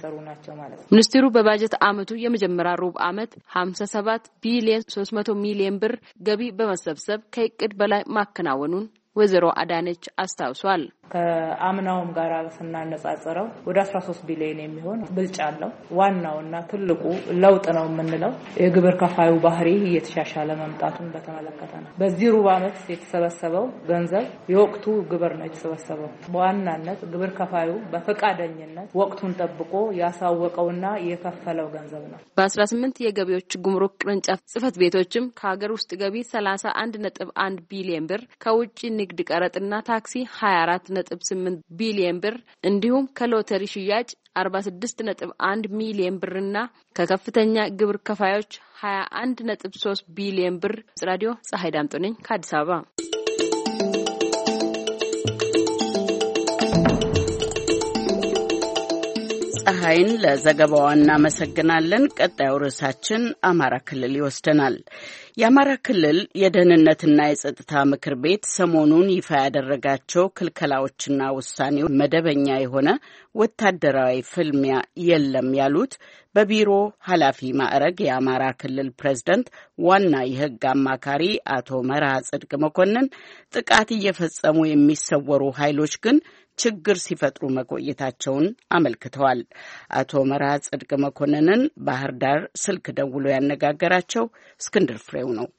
የሚሰሩ ናቸው ማለት ነው። ሚኒስትሩ በባጀት ዓመቱ የመጀመሪያ ሩብ ዓመት 57 ቢሊዮን 300 ሚሊዮን ብር ገቢ በመሰብሰብ ከእቅድ በላይ ማከናወኑን ወይዘሮ አዳነች አስታውሷል። ከአምናውም ጋር ስናነጻጽረው ወደ 13 ቢሊዮን የሚሆን ብልጫ አለው። ዋናውና ትልቁ ለውጥ ነው የምንለው የግብር ከፋዩ ባህሪ እየተሻሻለ መምጣቱን በተመለከተ ነው። በዚህ ሩብ ዓመት የተሰበሰበው ገንዘብ የወቅቱ ግብር ነው የተሰበሰበው። በዋናነት ግብር ከፋዩ በፈቃደኝነት ወቅቱን ጠብቆ ያሳወቀውና የከፈለው ገንዘብ ነው። በ18 የገቢዎች ጉምሩክ ቅርንጫፍ ጽህፈት ቤቶችም ከሀገር ውስጥ ገቢ 31.1 ቢሊዮን ብር፣ ከውጭ ንግድ ቀረጥና ታክሲ 24.8 ቢሊዮን ብር እንዲሁም ከሎተሪ ሽያጭ 46.1 ሚሊዮን ብርና ከከፍተኛ ግብር ከፋዮች 21.3 ቢሊዮን ብር። ራዲዮ ፀሐይ ዳምጦ ነኝ ከአዲስ አበባ። ፀሐይን ለዘገባዋ እናመሰግናለን። ቀጣዩ ርዕሳችን አማራ ክልል ይወስደናል። የአማራ ክልል የደህንነትና የጸጥታ ምክር ቤት ሰሞኑን ይፋ ያደረጋቸው ክልከላዎችና ውሳኔዎች መደበኛ የሆነ ወታደራዊ ፍልሚያ የለም ያሉት በቢሮ ኃላፊ ማዕረግ የአማራ ክልል ፕሬዝዳንት ዋና የሕግ አማካሪ አቶ መርሃ ጽድቅ መኮንን ጥቃት እየፈጸሙ የሚሰወሩ ኃይሎች ግን ችግር ሲፈጥሩ መቆየታቸውን አመልክተዋል። አቶ መርሃ ጽድቅ መኮንንን ባህር ዳር ስልክ ደውሎ ያነጋገራቸው እስክንድር ፍሬው ነው።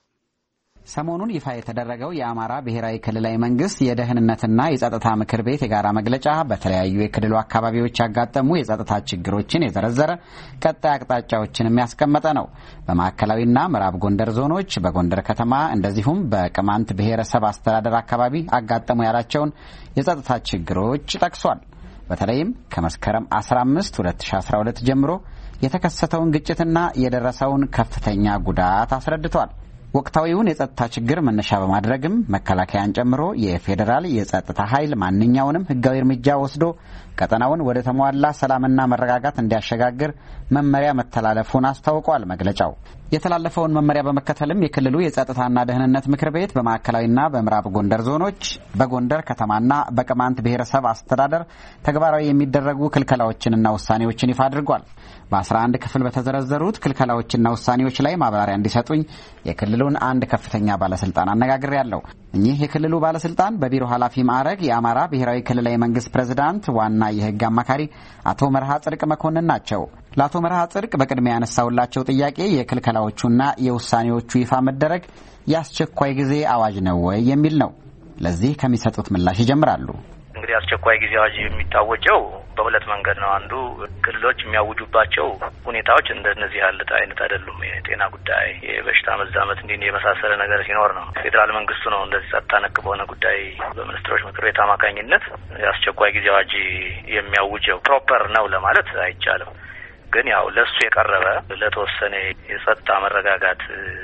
ሰሞኑን ይፋ የተደረገው የአማራ ብሔራዊ ክልላዊ መንግስት የደህንነትና የጸጥታ ምክር ቤት የጋራ መግለጫ በተለያዩ የክልሉ አካባቢዎች ያጋጠሙ የጸጥታ ችግሮችን የዘረዘረ ቀጣይ አቅጣጫዎችን የሚያስቀመጠ ነው። በማዕከላዊና ምዕራብ ጎንደር ዞኖች፣ በጎንደር ከተማ እንደዚሁም በቅማንት ብሔረሰብ አስተዳደር አካባቢ አጋጠሙ ያላቸውን የጸጥታ ችግሮች ጠቅሷል። በተለይም ከመስከረም 15 2012 ጀምሮ የተከሰተውን ግጭትና የደረሰውን ከፍተኛ ጉዳት አስረድቷል። ወቅታዊውን የጸጥታ ችግር መነሻ በማድረግም መከላከያን ጨምሮ የፌዴራል የጸጥታ ኃይል ማንኛውንም ሕጋዊ እርምጃ ወስዶ ቀጠናውን ወደ ተሟላ ሰላምና መረጋጋት እንዲያሸጋግር መመሪያ መተላለፉን አስታውቋል። መግለጫው የተላለፈውን መመሪያ በመከተልም የክልሉ የጸጥታና ደህንነት ምክር ቤት በማዕከላዊና በምዕራብ ጎንደር ዞኖች፣ በጎንደር ከተማና በቅማንት ብሔረሰብ አስተዳደር ተግባራዊ የሚደረጉ ክልከላዎችንና ውሳኔዎችን ይፋ አድርጓል። በ11 ክፍል በተዘረዘሩት ክልከላዎችና ውሳኔዎች ላይ ማብራሪያ እንዲሰጡኝ የክልሉን አንድ ከፍተኛ ባለስልጣን አነጋግሬያለሁ። እኚህ የክልሉ ባለስልጣን በቢሮ ኃላፊ ማዕረግ የአማራ ብሔራዊ ክልላዊ መንግስት ፕሬዝዳንት ዋና የሕግ አማካሪ አቶ መርሃ ጽድቅ መኮንን ናቸው። ለአቶ መርሃ ጽድቅ በቅድሚያ ያነሳውላቸው ጥያቄ የክልከላዎቹና የውሳኔዎቹ ይፋ መደረግ የአስቸኳይ ጊዜ አዋጅ ነው ወይ የሚል ነው። ለዚህ ከሚሰጡት ምላሽ ይጀምራሉ። እንግዲህ አስቸኳይ ጊዜ አዋጅ የሚታወጀው በሁለት መንገድ ነው። አንዱ ክልሎች የሚያውጁባቸው ሁኔታዎች እንደነዚህ ያሉት አይነት አይደሉም። የጤና ጉዳይ፣ የበሽታ መዛመት እንዲህ የመሳሰለ ነገር ሲኖር ነው። ፌዴራል መንግስቱ ነው እንደዚህ ጸጥታ ነክ በሆነ ጉዳይ በሚኒስትሮች ምክር ቤት አማካኝነት የአስቸኳይ ጊዜ አዋጅ የሚያውጀው። ፕሮፐር ነው ለማለት አይቻልም። ግን ያው ለሱ የቀረበ ለተወሰነ የጸጥታ መረጋጋት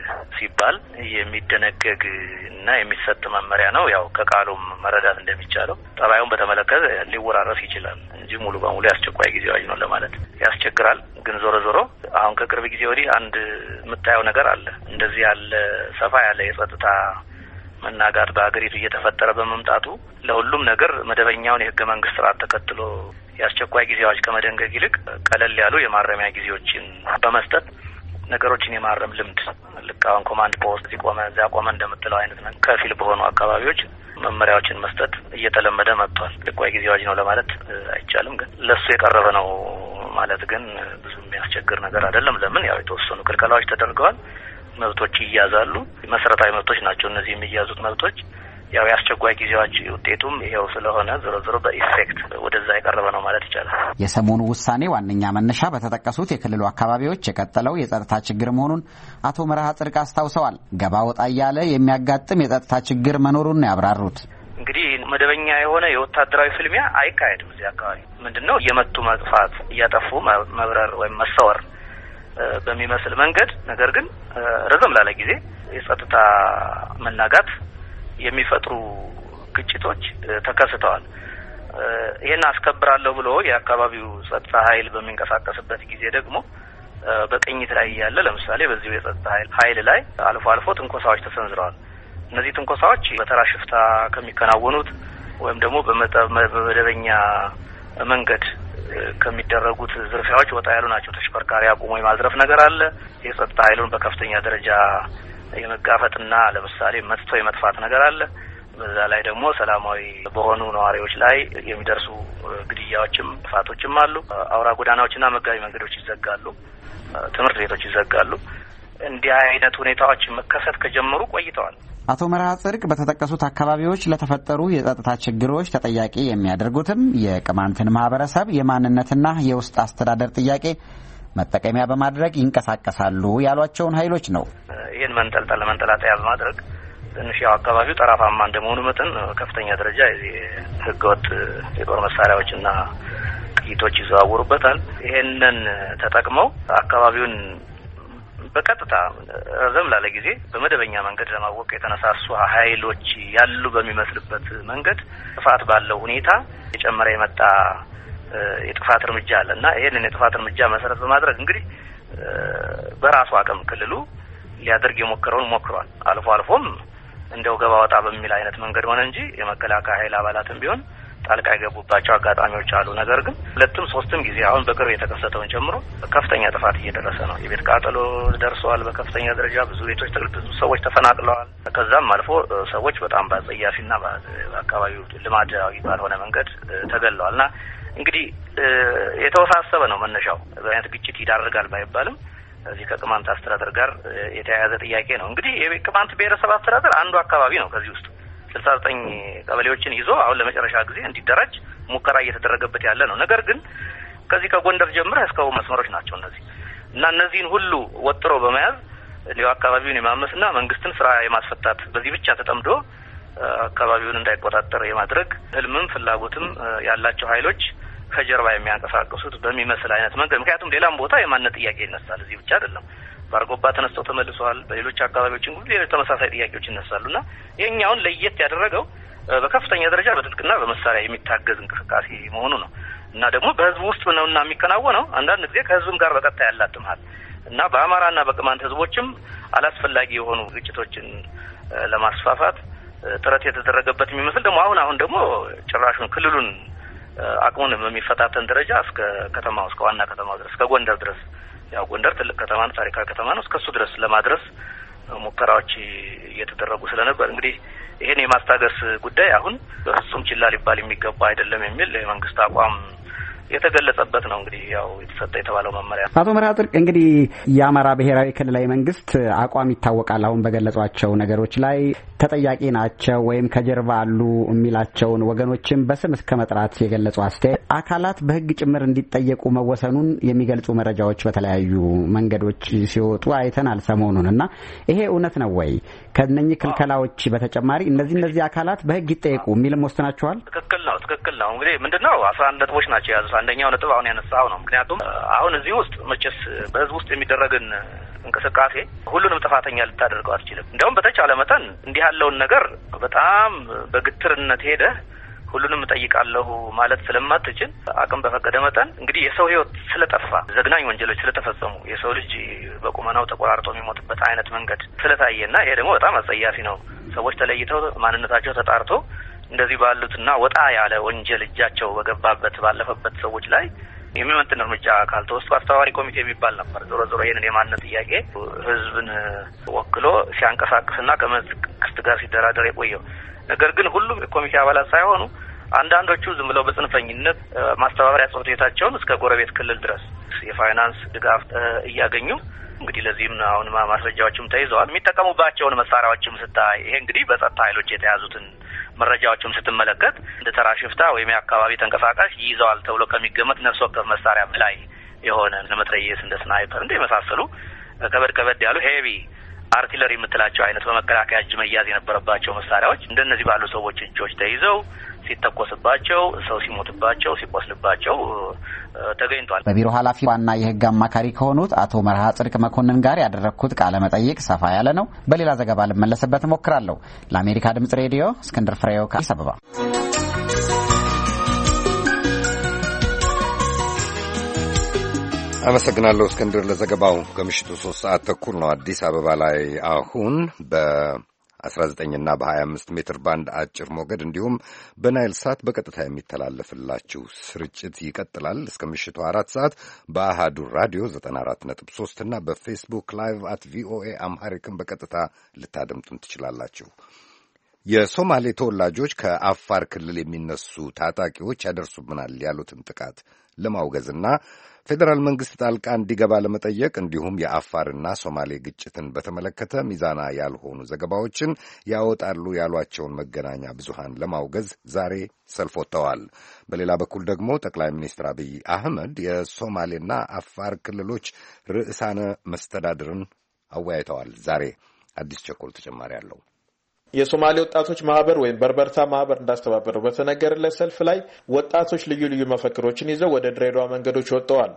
ሲባል የሚደነገግ እና የሚሰጥ መመሪያ ነው። ያው ከቃሉም መረዳት እንደሚቻለው ጠባዩን በተመለከተ ሊወራረስ ይችላል እንጂ ሙሉ በሙሉ የአስቸኳይ ጊዜ አዋጅ ነው ለማለት ያስቸግራል። ግን ዞሮ ዞሮ አሁን ከቅርብ ጊዜ ወዲህ አንድ የምታየው ነገር አለ። እንደዚህ ያለ ሰፋ ያለ የጸጥታ መናጋት በአገሪቱ እየተፈጠረ በመምጣቱ ለሁሉም ነገር መደበኛውን የህገ መንግስት ስርዓት ተከትሎ የአስቸኳይ ጊዜ አዋጅ ከመደንገግ ይልቅ ቀለል ያሉ የማረሚያ ጊዜዎችን በመስጠት ነገሮችን የማረም ልምድ ልክ አሁን ኮማንድ ፖስት ሲቆመ እዚያ ቆመ እንደምትለው አይነት ነገር ከፊል በሆኑ አካባቢዎች መመሪያዎችን መስጠት እየተለመደ መጥቷል። አስቸኳይ ጊዜ አዋጅ ነው ለማለት አይቻልም። ግን ለሱ የቀረበ ነው ማለት ግን ብዙ የሚያስቸግር ነገር አይደለም። ለምን ያው የተወሰኑ ክልከላዎች ተደርገዋል። መብቶች ይያዛሉ። መሰረታዊ መብቶች ናቸው እነዚህ የሚያዙት መብቶች። ያው የአስቸኳይ ጊዜ አዋጅ ውጤቱም ይሄው ስለሆነ ዞሮ ዞሮ በኢፌክት ወደዛ የቀረበ ነው ማለት ይቻላል። የሰሞኑ ውሳኔ ዋነኛ መነሻ በተጠቀሱት የክልሉ አካባቢዎች የቀጠለው የጸጥታ ችግር መሆኑን አቶ መርሃ ጽድቅ አስታውሰዋል። ገባ ወጣ እያለ የሚያጋጥም የጸጥታ ችግር መኖሩን ነው ያብራሩት። እንግዲህ መደበኛ የሆነ የወታደራዊ ፍልሚያ አይካሄድም። እዚህ አካባቢ ምንድነው እየመቱ መጥፋት፣ እያጠፉ መብረር ወይም መሰወር በሚመስል መንገድ ነገር ግን ረዘም ላለ ጊዜ የጸጥታ መናጋት የሚፈጥሩ ግጭቶች ተከስተዋል። ይሄን አስከብራለሁ ብሎ የአካባቢው ጸጥታ ኃይል በሚንቀሳቀስበት ጊዜ ደግሞ በቅኝት ላይ ያለ ለምሳሌ በዚህ የጸጥታ ኃይል ላይ አልፎ አልፎ ትንኮሳዎች ተሰንዝረዋል። እነዚህ ትንኮሳዎች በተራ ሽፍታ ከሚከናወኑት ወይም ደግሞ በመደበኛ መንገድ ከሚደረጉት ዝርፊያዎች ወጣ ያሉ ናቸው። ተሽከርካሪ አቁሞ የማዝረፍ ነገር አለ። የጸጥታ ኃይሉን በከፍተኛ ደረጃ የመጋፈጥና ለምሳሌ መጥቶ የመጥፋት ነገር አለ። በዛ ላይ ደግሞ ሰላማዊ በሆኑ ነዋሪዎች ላይ የሚደርሱ ግድያዎችም ጥፋቶችም አሉ። አውራ ጎዳናዎችና መጋቢ መንገዶች ይዘጋሉ፣ ትምህርት ቤቶች ይዘጋሉ። እንዲህ አይነት ሁኔታዎች መከሰት ከጀመሩ ቆይተዋል። አቶ መርሃ ጽድቅ በተጠቀሱት አካባቢዎች ለተፈጠሩ የጸጥታ ችግሮች ተጠያቂ የሚያደርጉትም የቅማንትን ማህበረሰብ የማንነትና የውስጥ አስተዳደር ጥያቄ መጠቀሚያ በማድረግ ይንቀሳቀሳሉ ያሏቸውን ኃይሎች ነው። ይህን መንጠላጠያ በማድረግ ትንሽ ያው አካባቢው ጠራፋማ እንደመሆኑ መጠን ከፍተኛ ደረጃ ህገወጥ የጦር መሳሪያዎችና ጥይቶች ይዘዋወሩበታል። ይሄንን ተጠቅመው አካባቢውን በቀጥታ ረዘም ላለ ጊዜ በመደበኛ መንገድ ለማወቅ የተነሳሱ ኃይሎች ያሉ በሚመስልበት መንገድ ጥፋት ባለው ሁኔታ የጨመረ የመጣ የጥፋት እርምጃ አለ እና ይሄንን የጥፋት እርምጃ መሰረት በማድረግ እንግዲህ በራሱ አቅም ክልሉ ሊያደርግ የሞከረውን ሞክሯል። አልፎ አልፎም እንደው ገባ ወጣ በሚል አይነት መንገድ ሆነ እንጂ የመከላከያ ኃይል አባላትም ቢሆን ጣልቃ የገቡባቸው አጋጣሚዎች አሉ። ነገር ግን ሁለቱም ሶስትም ጊዜ አሁን በቅርብ የተከሰተውን ጨምሮ ከፍተኛ ጥፋት እየደረሰ ነው። የቤት ቃጠሎ ደርሰዋል። በከፍተኛ ደረጃ ብዙ ቤቶች ብዙ ሰዎች ተፈናቅለዋል። ከዛም አልፎ ሰዎች በጣም በአጸያፊና በአካባቢው ልማዳዊ ባልሆነ መንገድ ተገለዋልና እንግዲህ የተወሳሰበ ነው መነሻው። በአይነት ግጭት ይዳርጋል ባይባልም እዚህ ከቅማንት አስተዳደር ጋር የተያያዘ ጥያቄ ነው። እንግዲህ የቅማንት ብሔረሰብ አስተዳደር አንዱ አካባቢ ነው። ከዚህ ውስጥ 69 ቀበሌዎችን ይዞ አሁን ለመጨረሻ ጊዜ እንዲደራጅ ሙከራ እየተደረገበት ያለ ነው። ነገር ግን ከዚህ ከጎንደር ጀምረህ እስከ መስመሮች ናቸው እነዚህ እና እነዚህን ሁሉ ወጥሮ በመያዝ ሌላ አካባቢውን የማመስና መንግስትን ስራ የማስፈታት በዚህ ብቻ ተጠምዶ አካባቢውን እንዳይቆጣጠር የማድረግ ህልምም ፍላጎትም ያላቸው ኃይሎች ከጀርባ የሚያንቀሳቀሱት በሚመስል አይነት መንገድ ምክንያቱም ሌላም ቦታ የማንነት ጥያቄ ይነሳል። እዚህ ብቻ አይደለም። ባርጎባ ተነስተው ተመልሰዋል። በሌሎች አካባቢዎችም ሁሉ ሌሎች ተመሳሳይ ጥያቄዎች ይነሳሉና የኛውን ለየት ያደረገው በከፍተኛ ደረጃ በትጥቅና በመሳሪያ የሚታገዝ እንቅስቃሴ መሆኑ ነው እና ደግሞ በህዝቡ ውስጥ ነውና የሚከናወነው አንዳንድ ጊዜ ከህዝብም ጋር በቀጥታ ያላጥማል እና በአማራና በቅማንት ህዝቦችም አላስፈላጊ የሆኑ ግጭቶችን ለማስፋፋት ጥረት የተደረገበት የሚመስል ደግሞ አሁን ደግሞ ጭራሹን ክልሉን አቅሙን በሚፈታተን ደረጃ እስከ ከተማው እስከ ዋና ከተማው ድረስ እስከ ጎንደር ድረስ ያው ጎንደር ትልቅ ከተማ ነው፣ ታሪካዊ ከተማ ነው። እስከሱ ድረስ ለማድረስ ሙከራዎች እየተደረጉ ስለነበር እንግዲህ ይሄን የማስታገስ ጉዳይ አሁን በፍጹም ችላ ሊባል የሚገባ አይደለም የሚል የመንግስት አቋም የተገለጸበት ነው። እንግዲህ ያው የተሰጠ የተባለው መመሪያ አቶ መርሃ ጽድቅ እንግዲህ የአማራ ብሔራዊ ክልላዊ መንግስት አቋም ይታወቃል። አሁን በገለጿቸው ነገሮች ላይ ተጠያቂ ናቸው ወይም ከጀርባ አሉ የሚላቸውን ወገኖችን በስም እስከ መጥራት የገለጹ አስተያየት አካላት በህግ ጭምር እንዲጠየቁ መወሰኑን የሚገልጹ መረጃዎች በተለያዩ መንገዶች ሲወጡ አይተናል ሰሞኑን እና ይሄ እውነት ነው ወይ? ከነኚህ ክልከላዎች በተጨማሪ እነዚህ አካላት በህግ ይጠየቁ የሚልም ወስናቸዋል? ትክክል ነው። እንግዲህ ምንድነው 11 ነጥቦች ናቸው የያዙት። አንደኛው ነጥብ አሁን ያነሳው ነው። ምክንያቱም አሁን እዚህ ውስጥ መቼስ በህዝብ ውስጥ የሚደረግን እንቅስቃሴ ሁሉንም ጥፋተኛ ልታደርገው አትችልም። እንደውም በተቻለ መጠን እንዲህ ያለውን ነገር በጣም በግትርነት ሄደህ ሁሉንም እጠይቃለሁ ማለት ስለማትችል አቅም በፈቀደ መጠን እንግዲህ የሰው ህይወት ስለጠፋ ዘግናኝ ወንጀሎች ስለተፈጸሙ የሰው ልጅ በቁመናው ተቆራርጦ የሚሞትበት አይነት መንገድ ስለታየና ይሄ ደግሞ በጣም አጸያፊ ነው። ሰዎች ተለይተው ማንነታቸው ተጣርቶ እንደዚህ ባሉትና ወጣ ያለ ወንጀል እጃቸው በገባበት ባለፈበት ሰዎች ላይ የሚመጥን እርምጃ ካልተወሰደ አስተባባሪ ኮሚቴ የሚባል ነበር። ዞሮ ይሄንን የማንነት ጥያቄ ህዝብን ወክሎ ሲያንቀሳቅስና ከመንግስት ጋር ሲደራደር የቆየው ነገር ግን ሁሉም የኮሚቴ አባላት ሳይሆኑ አንዳንዶቹ ዝም ብለው በጽንፈኝነት ማስተባበሪያ ጽሕፈት ቤታቸውን እስከ ጎረቤት ክልል ድረስ የፋይናንስ ድጋፍ እያገኙ እንግዲህ ለዚህም አሁን ማስረጃዎችም ተይዘዋል። የሚጠቀሙባቸውን መሳሪያዎችም ስታይ ይሄ እንግዲህ በጸጥታ ኃይሎች የተያዙትን መረጃዎችም ስትመለከት እንደ ተራ ሽፍታ ወይም የአካባቢ ተንቀሳቃሽ ይይዘዋል ተብሎ ከሚገመት ነፍስ ወከፍ መሳሪያ በላይ የሆነ እንደ መትረየስ እንደ ስናይፐር እንደ የመሳሰሉ ከበድ ያሉ ሄቪ አርቲለሪ የምትላቸው አይነት በመከላከያ እጅ መያዝ የነበረባቸው መሳሪያዎች እንደነዚህ ባሉ ሰዎች እጆች ተይዘው ሲተኮስባቸው ሰው ሲሞትባቸው ሲቆስልባቸው ተገኝቷል። በቢሮ ኃላፊ ዋና የህግ አማካሪ ከሆኑት አቶ መርሃ ጽድቅ መኮንን ጋር ያደረኩት ቃለ መጠይቅ ሰፋ ያለ ነው። በሌላ ዘገባ ልመለስበት እሞክራለሁ። ለአሜሪካ ድምጽ ሬዲዮ እስክንድር ፍሬው ከአዲስ አበባ። 19ና በ25 ሜትር ባንድ አጭር ሞገድ እንዲሁም በናይል ሳት በቀጥታ የሚተላለፍላችሁ ስርጭት ይቀጥላል እስከ ምሽቱ 4 ሰዓት በአሃዱ ራዲዮ 94.3 እና በፌስቡክ ላይቭ @VOA አምሃሪክን በቀጥታ ልታደምጡን ትችላላችሁ። የሶማሌ ተወላጆች ከአፋር ክልል የሚነሱ ታጣቂዎች ያደርሱብናል ያሉትን ጥቃት ለማውገዝና ፌዴራል መንግስት ጣልቃ እንዲገባ ለመጠየቅ እንዲሁም የአፋርና ሶማሌ ግጭትን በተመለከተ ሚዛና ያልሆኑ ዘገባዎችን ያወጣሉ ያሏቸውን መገናኛ ብዙሃን ለማውገዝ ዛሬ ሰልፍ ወጥተዋል። በሌላ በኩል ደግሞ ጠቅላይ ሚኒስትር አብይ አህመድ የሶማሌና አፋር ክልሎች ርዕሳነ መስተዳድርን አወያይተዋል። ዛሬ አዲስ ቸኮል ተጨማሪ አለው። የሶማሌ ወጣቶች ማህበር ወይም በርበርታ ማህበር እንዳስተባበረው በተነገረለት ሰልፍ ላይ ወጣቶች ልዩ ልዩ መፈክሮችን ይዘው ወደ ድሬዳዋ መንገዶች ወጥተዋል።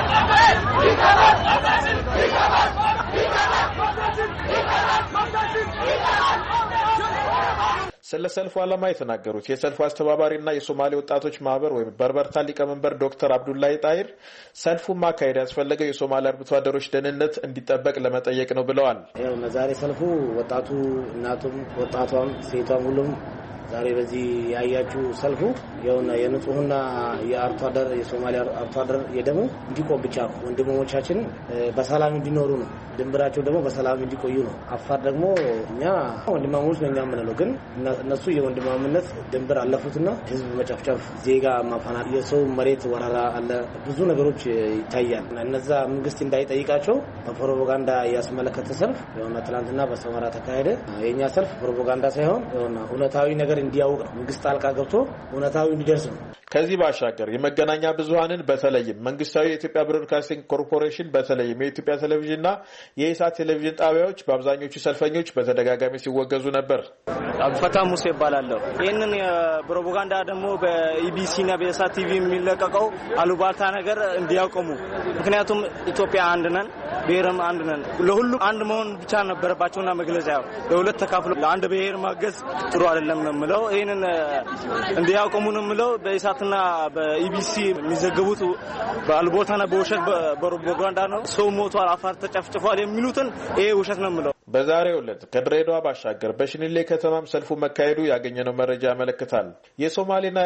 ስለ ሰልፉ ዓላማ የተናገሩት የሰልፉ አስተባባሪና የሶማሌ ወጣቶች ማህበር ወይም በርበርታ ሊቀመንበር ዶክተር አብዱላሂ ጣሂር ሰልፉን ማካሄድ ያስፈለገው የሶማሌ አርብቶ አደሮች ደህንነት እንዲጠበቅ ለመጠየቅ ነው ብለዋል። ዛሬ ሰልፉ ወጣቱ፣ እናቱም፣ ወጣቷም፣ ሴቷም ሁሉም ዛሬ በዚህ ያያችሁ ሰልፉ የንጹህና የአርቶ አደር የሶማሌ አርቶ አደር የደሙ እንዲቆም ብቻ ነው። ወንድሞቻችን በሰላም እንዲኖሩ ነው። ድንበራቸው ደግሞ በሰላም እንዲቆዩ ነው። አፋር ደግሞ እኛ ወንድማሞች ነኛ የምንለው ግን እነሱ የወንድማምነት ድንበር አለፉትና ህዝብ መጨፍጨፍ፣ ዜጋ ማፈናቀል፣ የሰው መሬት ወረራ አለ፣ ብዙ ነገሮች ይታያል። እነዛ መንግስት እንዳይጠይቃቸው በፕሮፓጋንዳ ያስመለከተ ሰልፍ ትናንትና በሰመራ ተካሄደ። የኛ ሰልፍ ፕሮፓጋንዳ ሳይሆን እውነታዊ ነገር እንዲያውቅ ነው። መንግስት ጣልቃ ገብቶ እውነታዊ እንዲደርስ ነው። ከዚህ ባሻገር የመገናኛ ብዙሃንን በተለይም መንግስታዊ የኢትዮጵያ ብሮድካስቲንግ ኮርፖሬሽን በተለይም የኢትዮጵያ ቴሌቪዥንና የኢሳት ቴሌቪዥን ጣቢያዎች በአብዛኞቹ ሰልፈኞች በተደጋጋሚ ሲወገዙ ነበር። አብፈታ ሙሴ ይባላለሁ። ይህንን ፕሮፓጋንዳ ደግሞ በኢቢሲና በኢሳት ቲቪ የሚለቀቀው አሉባልታ ነገር እንዲያቆሙ። ምክንያቱም ኢትዮጵያ አንድ ነን፣ ብሔርም አንድ ነን። ለሁሉም አንድ መሆን ብቻ ነበረባቸውና መግለጫ ለሁለት ተካፍሎ ለአንድ ብሔር ማገዝ ጥሩ አይደለም ነው የምለው። ይህንን እንዲያቆሙ ነው የምለው። በኢሳትና በኢቢሲ የሚዘገቡት በአሉባልታና በውሸት በፕሮፓጋንዳ ነው። ሰው ሞቷል፣ አፋር ተጨፍጭፏል የሚሉትን ይሄ ውሸት ነው የምለው። በዛሬው ዕለት ከድሬዳዋ ባሻገር በሽኒሌ ከተማም ሰልፉ መካሄዱ ያገኘነው መረጃ ያመለክታል። የሶማሌና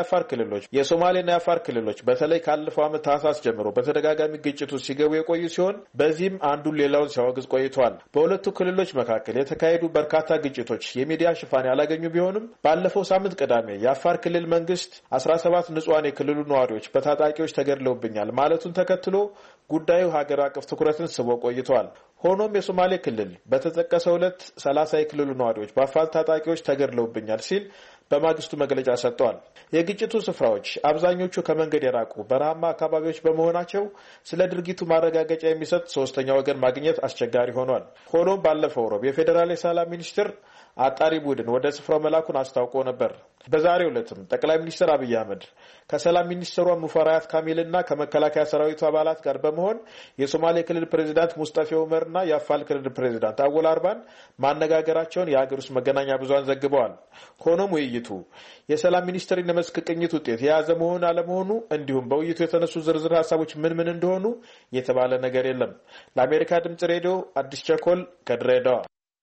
የአፋር ክልሎች በተለይ ካለፈው ዓመት ታህሳስ ጀምሮ በተደጋጋሚ ግጭቱ ሲገቡ የቆዩ ሲሆን በዚህም አንዱ ሌላውን ሲያወግዝ ቆይቷል። በሁለቱ ክልሎች መካከል የተካሄዱ በርካታ ግጭቶች የሚዲያ ሽፋን ያላገኙ ቢሆንም ባለፈው ሳምንት ቅዳሜ የአፋር ክልል መንግስት 17 ንጹሃን የክልሉ ነዋሪዎች በታጣቂዎች ተገድለውብኛል ማለቱን ተከትሎ ጉዳዩ ሀገር አቀፍ ትኩረትን ስቦ ቆይቷል። ሆኖም የሶማሌ ክልል በተጠቀሰው ዕለት 30 የክልሉ ነዋሪዎች በአፋር ታጣቂዎች ተገድለውብኛል ሲል በማግስቱ መግለጫ ሰጥቷል። የግጭቱ ስፍራዎች አብዛኞቹ ከመንገድ የራቁ በረሃማ አካባቢዎች በመሆናቸው ስለ ድርጊቱ ማረጋገጫ የሚሰጥ ሶስተኛ ወገን ማግኘት አስቸጋሪ ሆኗል። ሆኖም ባለፈው ሮብ የፌዴራል የሰላም ሚኒስትር አጣሪ ቡድን ወደ ስፍራው መላኩን አስታውቆ ነበር። በዛሬው ዕለትም ጠቅላይ ሚኒስትር አብይ አህመድ ከሰላም ሚኒስትሯ ሙፈሪያት ካሚልና ከመከላከያ ሰራዊቱ አባላት ጋር በመሆን የሶማሌ ክልል ፕሬዚዳንት ሙስጠፌ ኡመርና የአፋር ክልል ፕሬዚዳንት አወል አርባን ማነጋገራቸውን የሀገር ውስጥ መገናኛ ብዙሃን ዘግበዋል። ሆኖም ውይይቱ የሰላም ሚኒስትርን የመስክ ቅኝት ውጤት የያዘ መሆን አለመሆኑ እንዲሁም በውይይቱ የተነሱ ዝርዝር ሀሳቦች ምን እንደሆኑ የተባለ ነገር የለም። ለአሜሪካ ድምጽ ሬዲዮ አዲስ ቸኮል ከድሬዳዋ።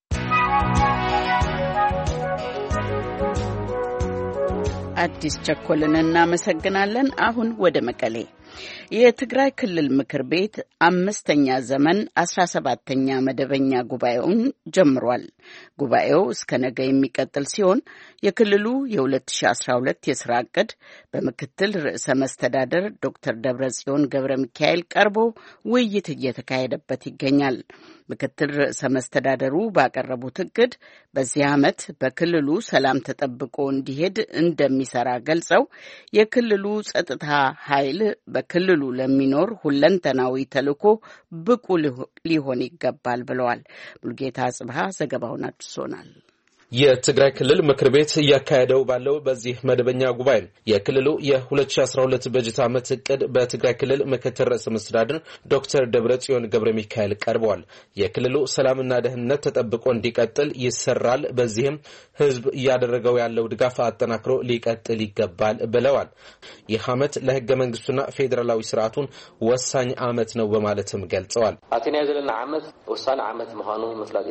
አዲስ ቸኮልን እናመሰግናለን። አሁን ወደ መቀሌ። የትግራይ ክልል ምክር ቤት 5ኛ ዘመን 17ኛ መደበኛ ጉባኤውን ጀምሯል። ጉባኤው እስከ ነገ የሚቀጥል ሲሆን የክልሉ የ2012 የስራ ዕቅድ በምክትል ርዕሰ መስተዳደር ዶክተር ደብረጽዮን ገብረ ሚካኤል ቀርቦ ውይይት እየተካሄደበት ይገኛል። ምክትል ርዕሰ መስተዳደሩ ባቀረቡት ዕቅድ በዚህ ዓመት በክልሉ ሰላም ተጠብቆ እንዲሄድ እንደሚሰራ ገልጸው የክልሉ ጸጥታ ኃይል በክልሉ ለሚኖር ሁለንተናዊ ተልዕኮ ብቁ ሊሆን ይገባል ብለዋል። ሙልጌታ አጽብሃ ዘገባውን አድርሶናል። የትግራይ ክልል ምክር ቤት እያካሄደው ባለው በዚህ መደበኛ ጉባኤ የክልሉ የ2012 በጀት ዓመት ዕቅድ በትግራይ ክልል ምክትል ርዕሰ መስተዳድር ዶክተር ደብረጽዮን ገብረ ሚካኤል ቀርበዋል። የክልሉ ሰላምና ደህንነት ተጠብቆ እንዲቀጥል ይሰራል፣ በዚህም ህዝብ እያደረገው ያለው ድጋፍ አጠናክሮ ሊቀጥል ይገባል ብለዋል። ይህ ዓመት ለህገ መንግስቱና ፌዴራላዊ ስርዓቱን ወሳኝ ዓመት ነው በማለትም ገልጸዋል። አቴና ዘለና ዓመት ወሳኝ ዓመት መሆኑ መፍላት የድልይ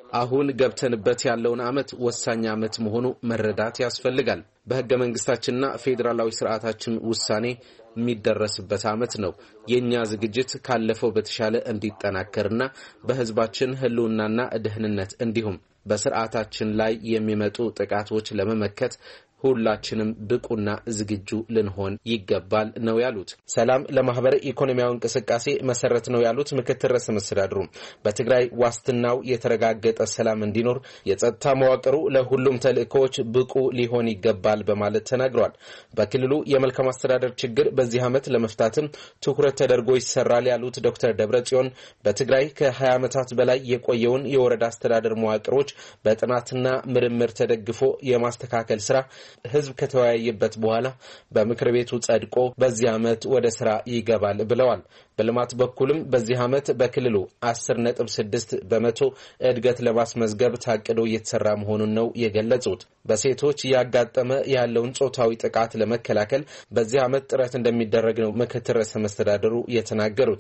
አሁን ገብተንበት ያለውን ዓመት ወሳኝ ዓመት መሆኑ መረዳት ያስፈልጋል። በሕገ መንግስታችንና ፌዴራላዊ ስርዓታችን ውሳኔ የሚደረስበት ዓመት ነው። የኛ ዝግጅት ካለፈው በተሻለ እንዲጠናከርና በህዝባችን ህልውናና ደህንነት እንዲሁም በስርዓታችን ላይ የሚመጡ ጥቃቶች ለመመከት ሁላችንም ብቁና ዝግጁ ልንሆን ይገባል ነው ያሉት። ሰላም ለማህበረ ኢኮኖሚያዊ እንቅስቃሴ መሰረት ነው ያሉት ምክትል ርዕሰ መስተዳድሩ በትግራይ ዋስትናው የተረጋገጠ ሰላም እንዲኖር የጸጥታ መዋቅሩ ለሁሉም ተልእኮዎች ብቁ ሊሆን ይገባል በማለት ተናግረዋል። በክልሉ የመልካም አስተዳደር ችግር በዚህ ዓመት ለመፍታትም ትኩረት ተደርጎ ይሰራል ያሉት ዶክተር ደብረጽዮን በትግራይ ከ20 ዓመታት በላይ የቆየውን የወረዳ አስተዳደር መዋቅሮች በጥናትና ምርምር ተደግፎ የማስተካከል ስራ ህዝብ ከተወያየበት በኋላ በምክር ቤቱ ጸድቆ በዚህ ዓመት ወደ ስራ ይገባል ብለዋል። በልማት በኩልም በዚህ ዓመት በክልሉ 10.6% እድገት ለማስመዝገብ ታቅዶ እየተሰራ መሆኑን ነው የገለጹት። በሴቶች ያጋጠመ ያለውን ጾታዊ ጥቃት ለመከላከል በዚህ ዓመት ጥረት እንደሚደረግ ነው ምክትል ርዕሰ መስተዳድሩ የተናገሩት።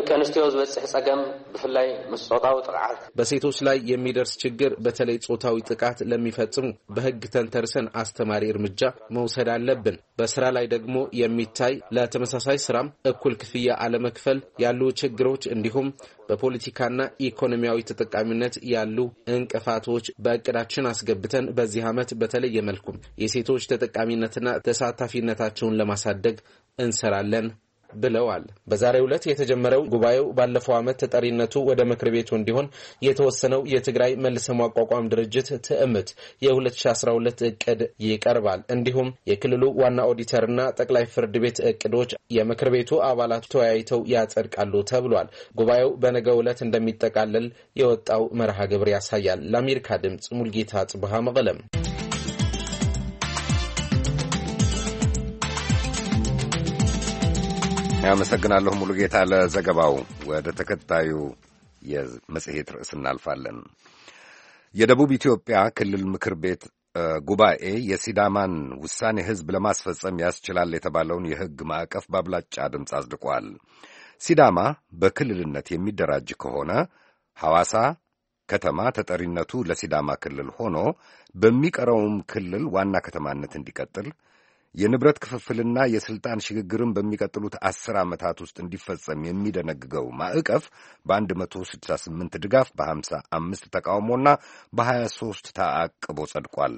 በሴቶች ላይ የሚደርስ ችግር በተለይ ጾታዊ ጥቃት ለሚፈጽሙ በህግ ተንተርሰን አስተማሪ እርምጃ መውሰድ አለብን። በስራ ላይ ደግሞ የሚታይ ለተመሳሳይ ስራም እኩል ክፍያ አለመክፈል ያሉ ችግሮች እንዲሁም በፖለቲካና ኢኮኖሚያዊ ተጠቃሚነት ያሉ እንቅፋቶች በእቅዳችን አስገብተን በዚህ ዓመት በተለየ መልኩ የሴቶች ተጠቃሚነትና ተሳታፊነታቸውን ለማሳደግ እንሰራለን ብለዋል። በዛሬው ዕለት የተጀመረው ጉባኤው ባለፈው ዓመት ተጠሪነቱ ወደ ምክር ቤቱ እንዲሆን የተወሰነው የትግራይ መልሶ ማቋቋም ድርጅት ትዕምት የ2012 እቅድ ይቀርባል። እንዲሁም የክልሉ ዋና ኦዲተርና ጠቅላይ ፍርድ ቤት እቅዶች የምክር ቤቱ አባላት ተወያይተው ያጸድቃሉ ተብሏል። ጉባኤው በነገው ዕለት እንደሚጠቃለል የወጣው መርሃ ግብር ያሳያል። ለአሜሪካ ድምጽ ሙልጌታ ጽብሃ መቀለም። አመሰግናለሁ ሙሉጌታ ለዘገባው። ወደ ተከታዩ የመጽሔት ርዕስ እናልፋለን። የደቡብ ኢትዮጵያ ክልል ምክር ቤት ጉባኤ የሲዳማን ውሳኔ ሕዝብ ለማስፈጸም ያስችላል የተባለውን የሕግ ማዕቀፍ በአብላጫ ድምፅ አጽድቋል። ሲዳማ በክልልነት የሚደራጅ ከሆነ ሐዋሳ ከተማ ተጠሪነቱ ለሲዳማ ክልል ሆኖ በሚቀረውም ክልል ዋና ከተማነት እንዲቀጥል የንብረት ክፍፍልና የስልጣን ሽግግርን በሚቀጥሉት 10 ዓመታት ውስጥ እንዲፈጸም የሚደነግገው ማዕቀፍ በ168 ድጋፍ በ55 ተቃውሞና በ23 ተአቅቦ ጸድቋል።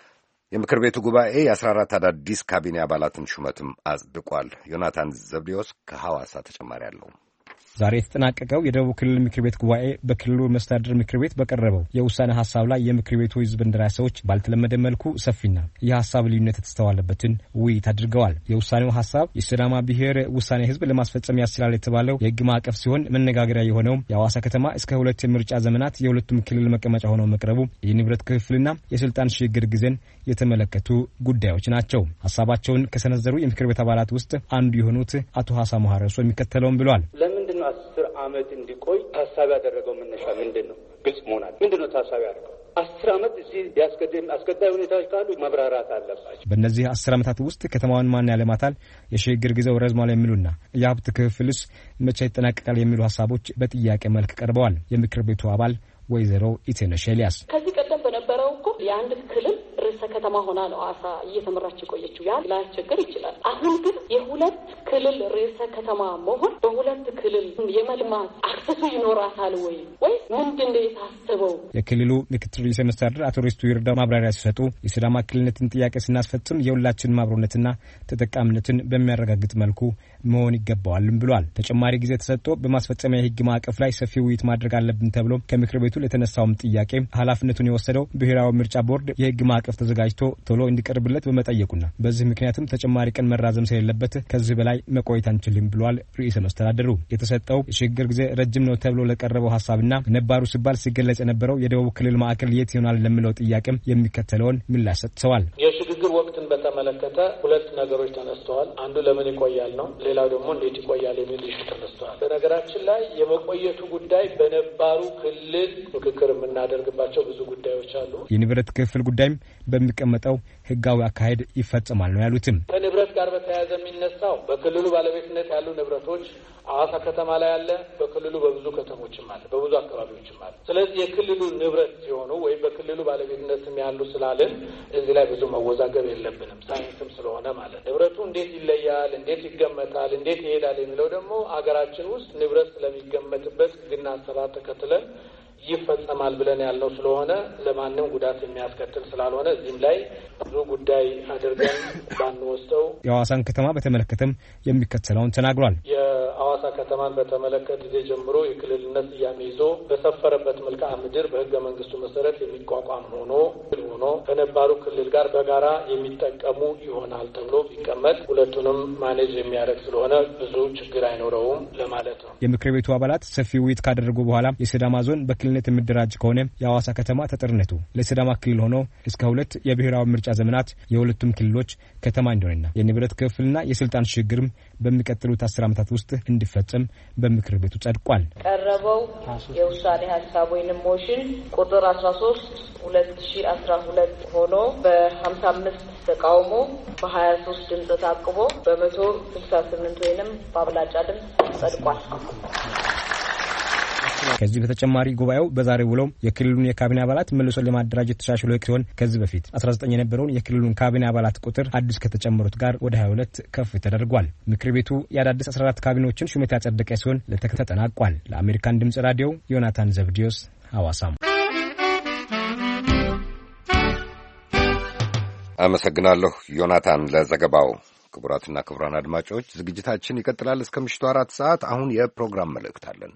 የምክር ቤቱ ጉባኤ የ14 አዳዲስ ካቢኔ አባላትን ሹመትም አጽድቋል። ዮናታን ዘብዴዎስ ከሐዋሳ ተጨማሪ አለው። ዛሬ የተጠናቀቀው የደቡብ ክልል ምክር ቤት ጉባኤ በክልሉ መስተዳድር ምክር ቤት በቀረበው የውሳኔ ሐሳብ ላይ የምክር ቤቱ ህዝብ እንደራሴዎች ባልተለመደ መልኩ ሰፊና የሐሳብ ልዩነት የተስተዋለበትን ውይይት አድርገዋል። የውሳኔው ሐሳብ የሲዳማ ብሔር ውሳኔ ህዝብ ለማስፈጸም ያስችላል የተባለው የህግ ማዕቀፍ ሲሆን መነጋገሪያ የሆነው የሐዋሳ ከተማ እስከ 2 የምርጫ ዘመናት የሁለቱም ክልል መቀመጫ ሆነው መቅረቡ፣ የንብረት ክፍፍልና የስልጣን ሽግግር ጊዜን የተመለከቱ ጉዳዮች ናቸው። ሐሳባቸውን ከሰነዘሩ የምክር ቤት አባላት ውስጥ አንዱ የሆኑት አቶ ሐሳ መሐረሶ የሚከተለውን ብለዋል። 10 ዓመት እንዲቆይ ታሳቢ ያደረገው መነሻ ምንድነው? ግልጽ መሆናል። ምንድነው ታሳቢ ያደረገው? 10 ዓመት እዚህ አስገዳይ ሁኔታዎች ካሉ መብራራት አለባቸው። በእነዚህ 10 ዓመታት ውስጥ ከተማዋን ማን ያለማታል፣ የሽግግር ጊዜው ረዝሟል የሚሉና የሀብት ክፍፍልስ መቼ ይጠናቀቃል የሚሉ ሀሳቦች በጥያቄ መልክ ቀርበዋል። የምክር ቤቱ አባል ወይዘሮ ኢቴነሽ ኤልያስ ከዚህ ቀደም በነበረው እኮ የአንድ ክልል ርዕሰ ከተማ ሆና ነው ሐዋሳ እየተመራች የቆየችው። ያ ላያስቸግር ይችላል። አሁን ግን የሁለት ክልል ርዕሰ ከተማ መሆን በሁለት ክልል የመልማት አክሰሱ ይኖራታል ወይ ምንድነው የታሰበው? የክልሉ ምክትል ርዕሰ መስተዳድር አቶ ሪስቱ ይርዳ ማብራሪያ ሲሰጡ የሲዳማ ክልልነትን ጥያቄ ስናስፈጽም የሁላችንም አብሮነትና ተጠቃሚነትን በሚያረጋግጥ መልኩ መሆን ይገባዋልም ብሏል። ተጨማሪ ጊዜ ተሰጥቶ በማስፈጸሚያ የህግ ማዕቀፍ ላይ ሰፊ ውይይት ማድረግ አለብን ተብሎ ከምክር ቤቱ ለተነሳውም ጥያቄ ኃላፊነቱን የወሰደው ብሔራዊ ምርጫ ቦርድ የህግ ማዕቀፍ ተዘጋጅቶ ቶሎ እንዲቀርብለት በመጠየቁና በዚህ ምክንያትም ተጨማሪ ቀን መራዘም ስለሌለበት ከዚህ በላይ መቆየት አንችልም ብሏል። ርዕሰ መስተዳድሩ የተሰጠው የሽግግር ጊዜ ረጅም ነው ተብሎ ለቀረበው ሐሳብና ነባሩ ሲባል ሲገለጽ የነበረው የደቡብ ክልል ማዕከል የት ይሆናል ለሚለው ጥያቄም የሚከተለውን ምላሽ ሰጥተዋል። የሽግግር ወቅትን በተመለከተ ሁለት ነገሮች ተነስተዋል። አንዱ ለምን ይቆያል ነው፣ ሌላው ደግሞ እንዴት ይቆያል የሚል ኢሹ ተነስተዋል። በነገራችን ላይ የመቆየቱ ጉዳይ በነባሩ ክልል ምክክር የምናደርግባቸው ብዙ ጉዳዮች አሉ። የንብረት ክፍል ጉዳይም በሚቀመጠው ህጋዊ አካሄድ ይፈጸማል ነው ያሉትም። ከንብረት ጋር በተያያዘ የሚነሳው በክልሉ ባለቤትነት ያሉ ንብረቶች ሐዋሳ ከተማ ላይ አለ፣ በክልሉ በብዙ ከተሞችም አለ፣ በብዙ አካባቢዎችም አለ። ስለዚህ የክልሉ ንብረት ሲሆኑ ወይም በክልሉ ባለቤትነትም ያሉ ስላለን እዚህ ላይ ብዙ መወዛገብ የለብንም፣ ሳይንስም ስለሆነ ማለት። ንብረቱ እንዴት ይለያል፣ እንዴት ይገመታል፣ እንዴት ይሄዳል የሚለው ደግሞ አገራችን ውስጥ ንብረት ስለሚገመትበት ሕግና አሰራር ተከትለን ይፈጸማል ብለን ያልነው ስለሆነ ለማንም ጉዳት የሚያስከትል ስላልሆነ እዚህም ላይ ብዙ ጉዳይ አድርገን ባንወስደው። የሐዋሳን ከተማ በተመለከተም የሚከተለውን ተናግሯል። የሐዋሳ ከተማን በተመለከተ ጊዜ ጀምሮ የክልልነት ስያሜ ይዞ በሰፈረበት መልክዓ ምድር በሕገ መንግስቱ መሰረት የሚቋቋም ሆኖ ከነባሩ ክልል ጋር በጋራ የሚጠቀሙ ይሆናል ተብሎ ቢቀመጥ ሁለቱንም ማኔጅ የሚያደርግ ስለሆነ ብዙ ችግር አይኖረውም ለማለት ነው። የምክር ቤቱ አባላት ሰፊ ውይይት ካደረጉ በኋላ የሲዳማ ዞን በክልልነት የሚደራጅ ከሆነ የሐዋሳ ከተማ ተጠርነቱ ለሲዳማ ክልል ሆኖ እስከ 2 የብሔራዊ ምርጫ ዘመናት የሁለቱም ክልሎች ከተማ እንደሆነና የንብረት ክፍልና የስልጣን ሽግግርም በሚቀጥሉት 10 ዓመታት ውስጥ እንዲፈጸም በምክር ቤቱ ጸድቋል። ቀረበው የውሳኔ ሀሳብ ወይንም ሞሽን ቁጥር 13/2012 ሆኖ በ55 ተቃውሞ በ23 ድምጽ ታቅቦ በ168 ወይንም በአብላጫ ድምጽ ጸድቋል። ከዚህ በተጨማሪ ጉባኤው በዛሬው ውለው የክልሉን የካቢኔ አባላት መልሶ ለማደራጀት ተሻሽሎ ሲሆን ከዚህ በፊት 19 የነበረውን የክልሉን ካቢኔ አባላት ቁጥር አዲስ ከተጨመሩት ጋር ወደ 22 ከፍ ተደርጓል። ምክር ቤቱ የአዳዲስ 14 ካቢኔዎችን ሹመት ያጸደቀ ሲሆን ተጠናቋል። ለአሜሪካን ድምጽ ራዲዮ ዮናታን ዘብዲዮስ ሐዋሳም። አመሰግናለሁ ዮናታን ለዘገባው። ክቡራትና ክቡራን አድማጮች ዝግጅታችን ይቀጥላል እስከ ምሽቱ 4 ሰዓት። አሁን የፕሮግራም መልእክት አለን።